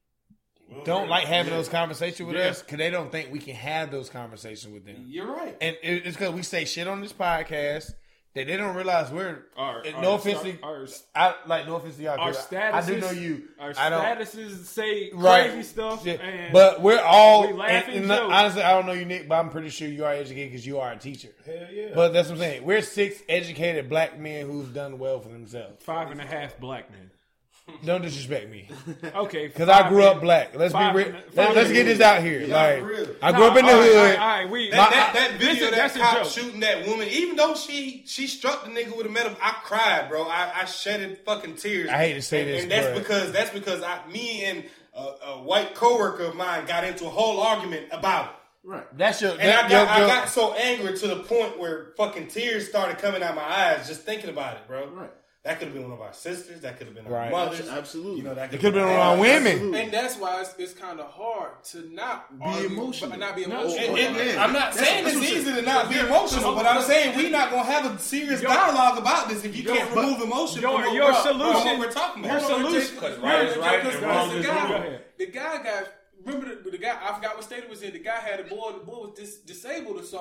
don't like having those conversations with Yeah. us because they don't think we can have those conversations with them. You're right. And it- it's because we say shit on this podcast that they don't realize we're. Our, and our, no offense to our, I like no offense to y'all. our 'cause statuses. I do know you. Our I don't. statuses say Right. crazy stuff. Shit. And But we're all. we laugh and- and and joke. honestly, I don't know you, Nick, but I'm pretty sure you are educated because you are a teacher. Hell yeah. But that's what I'm saying. We're six educated black men who've done well for themselves. five and a half black men. Don't disrespect me. Okay, Because I five grew up and- black. Let's five be real. and- Let, five let's and- get this out here. Yeah, like for real. I grew up in the Nah, all right, hood. all right, all right, we, That, My- that, that video, listen, that that's a cop joke. shooting that woman, even though she she struck the nigga with a metal, I cried, bro. I, I shedded fucking tears. I hate to say and, this, and that's but- because that's because I, me and a, a white coworker of mine got into a whole argument about it. Right. That's your. And that, I got, your- I your- got so angry to the point where fucking tears started coming out my eyes just thinking about it, bro. Right. That could have been one of our sisters. That could have been our Right. mothers. Absolutely. You know, that It could have been one of our our women. Absolutely. And that's why it's, it's kind of hard to not Be argue, emotional. but not be No, emotional. And- and- Yeah. I'm not That's- saying that's it's what I'm easy saying. to not be emotional, but I'm saying we're not gonna have a serious dialogue about this if you Yo, can't but remove emotion your- from what, your we're- solution- from what we're talking about. your solution- Because right is right and wrong is the wrong. guy, the guy got remember the, the guy I forgot what state it was in. The guy had a boy. The boy was dis, disabled or something,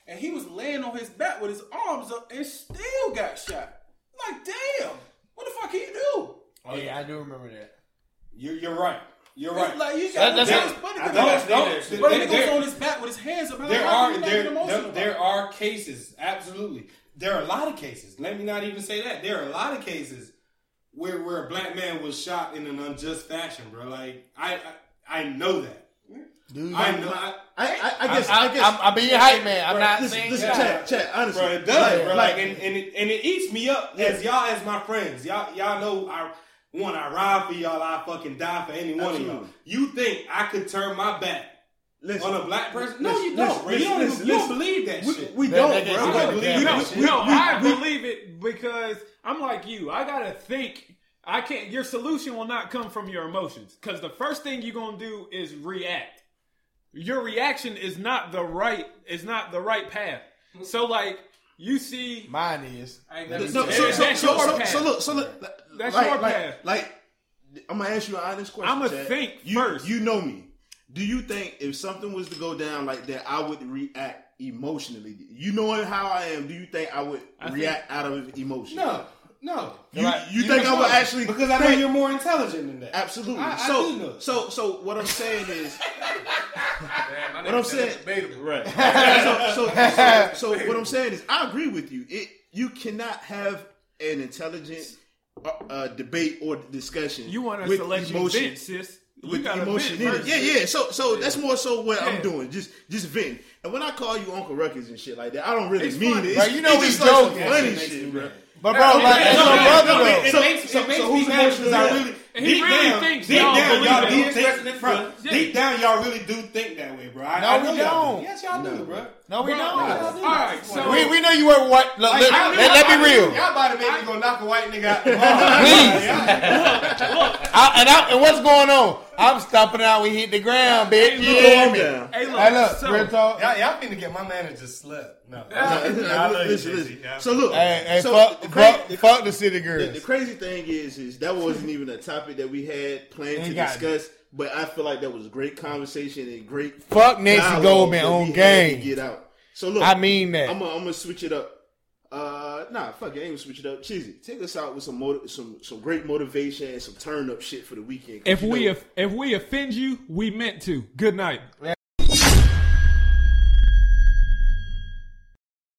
and he was laying on his back with his arms up and still got shot. Like, damn, what the fuck can you do? Oh yeah, I do remember that. You're, you're right. You're right. It's like you got That- that's to what- but Don't- don't- the there- nigga there- was on his back with his hands up. There How are you not there, get emotional there, about there it? are cases, absolutely. There are a lot of cases. Let me not even say that. There are a lot of cases where where a black man was shot in an unjust fashion, bro. Like I I, I know that. Dude, I know. I, I, I, I guess. I, I, guess. I'm, I'm being hype, man. I'm Bro, not listen, saying listen, that. chat, chat. Honestly, bro, it does, like, bro. like, Like, and, and it and it eats me up as y'all as my friends. Y'all y'all know I one I ride for y'all. I fucking die for any one of y'all. Absolutely. You think I could turn my back listen, on a black person? No, listen, you don't. listen, bro. You don't, listen, even, you don't listen. believe that we, shit. we That- don't, that- bro. that- We that- don't believe that- that No, that- shit. no, We- I we- believe it because I'm like you. I gotta think. I can't. Your solution will not come from your emotions because the first thing you're gonna do is react. Your reaction is not the right. Is not the right path. So like you see, Mine is. I ain't No, never so, said so, that. so, That's so, your so, path. so look, so look, That's like, your like, path. Like, I'm gonna ask you an honest question. I'ma Chad. think you, first. You know me. Do you think if something was to go down like that, I would react emotionally? You knowing how I am, do you think I would I react out of emotion? No, no. You, Right. you think I would actually? Because I know think- you're more intelligent than that. Absolutely. I- I so, do know. so, so what I'm saying is, Man, my what I'm nigga said saying, it's debatable. right? so, so, so, so, what I'm saying is, I agree with you. It you cannot have an intelligent uh, uh, debate or discussion. you want us with to let you emotion, vent, sis. You with gotta emotion vent in it. first. Yeah, yeah. So, so that's more so what Yeah. I'm doing. Just, just venting. And when I call you Uncle Ruckus and shit like that, I don't really It's mean funny. it. Bro, It's, you know it's we just like some joking. funny It makes shit, me bro. mad. But bro, like, that's no, your no, brother no, though. It, it So- makes, so- it makes so me who's mad because I emotional? really, And he deep really down, thinks deep y'all down, believe y'all that. do He's think, expressing it bro, for- deep down, y'all really do think that way, bro. I, No, I know we y'all don't. do. Yes, y'all do, bro. No, we Bro, don't. All right, so We, we know you work what. Look, Like, let, y'all- let, let y'all be about to- real. Y'all about to make me go knock a white nigga out the ball. I, and, I, and what's going on? I'm stomping out. We hit the ground, bitch. You look, hear me? down. hey, look, Hey, look, so, real talk. Y'all, y'all finna get my manager slept. No. Nah, I love you, listen, J C. listen. Yeah. So look, Hey, hey, so fuck, the cra- fuck, the- fuck the city The, girls. the crazy thing is, is that wasn't even a topic that we had planned Ain't to got it. discuss. But I feel like that was a great conversation and great. Fuck Nancy dialogue Goldman that we on had game. to Get out. So look, I mean that. I'm gonna I'm switch it up. Uh, nah, fuck it, I ain't gonna switch it up. Chizzy, take us out with some motiv- some some great motivation and some turn up shit for the weekend. 'Cause if you we know- if, if we offend you, we meant to. Good night.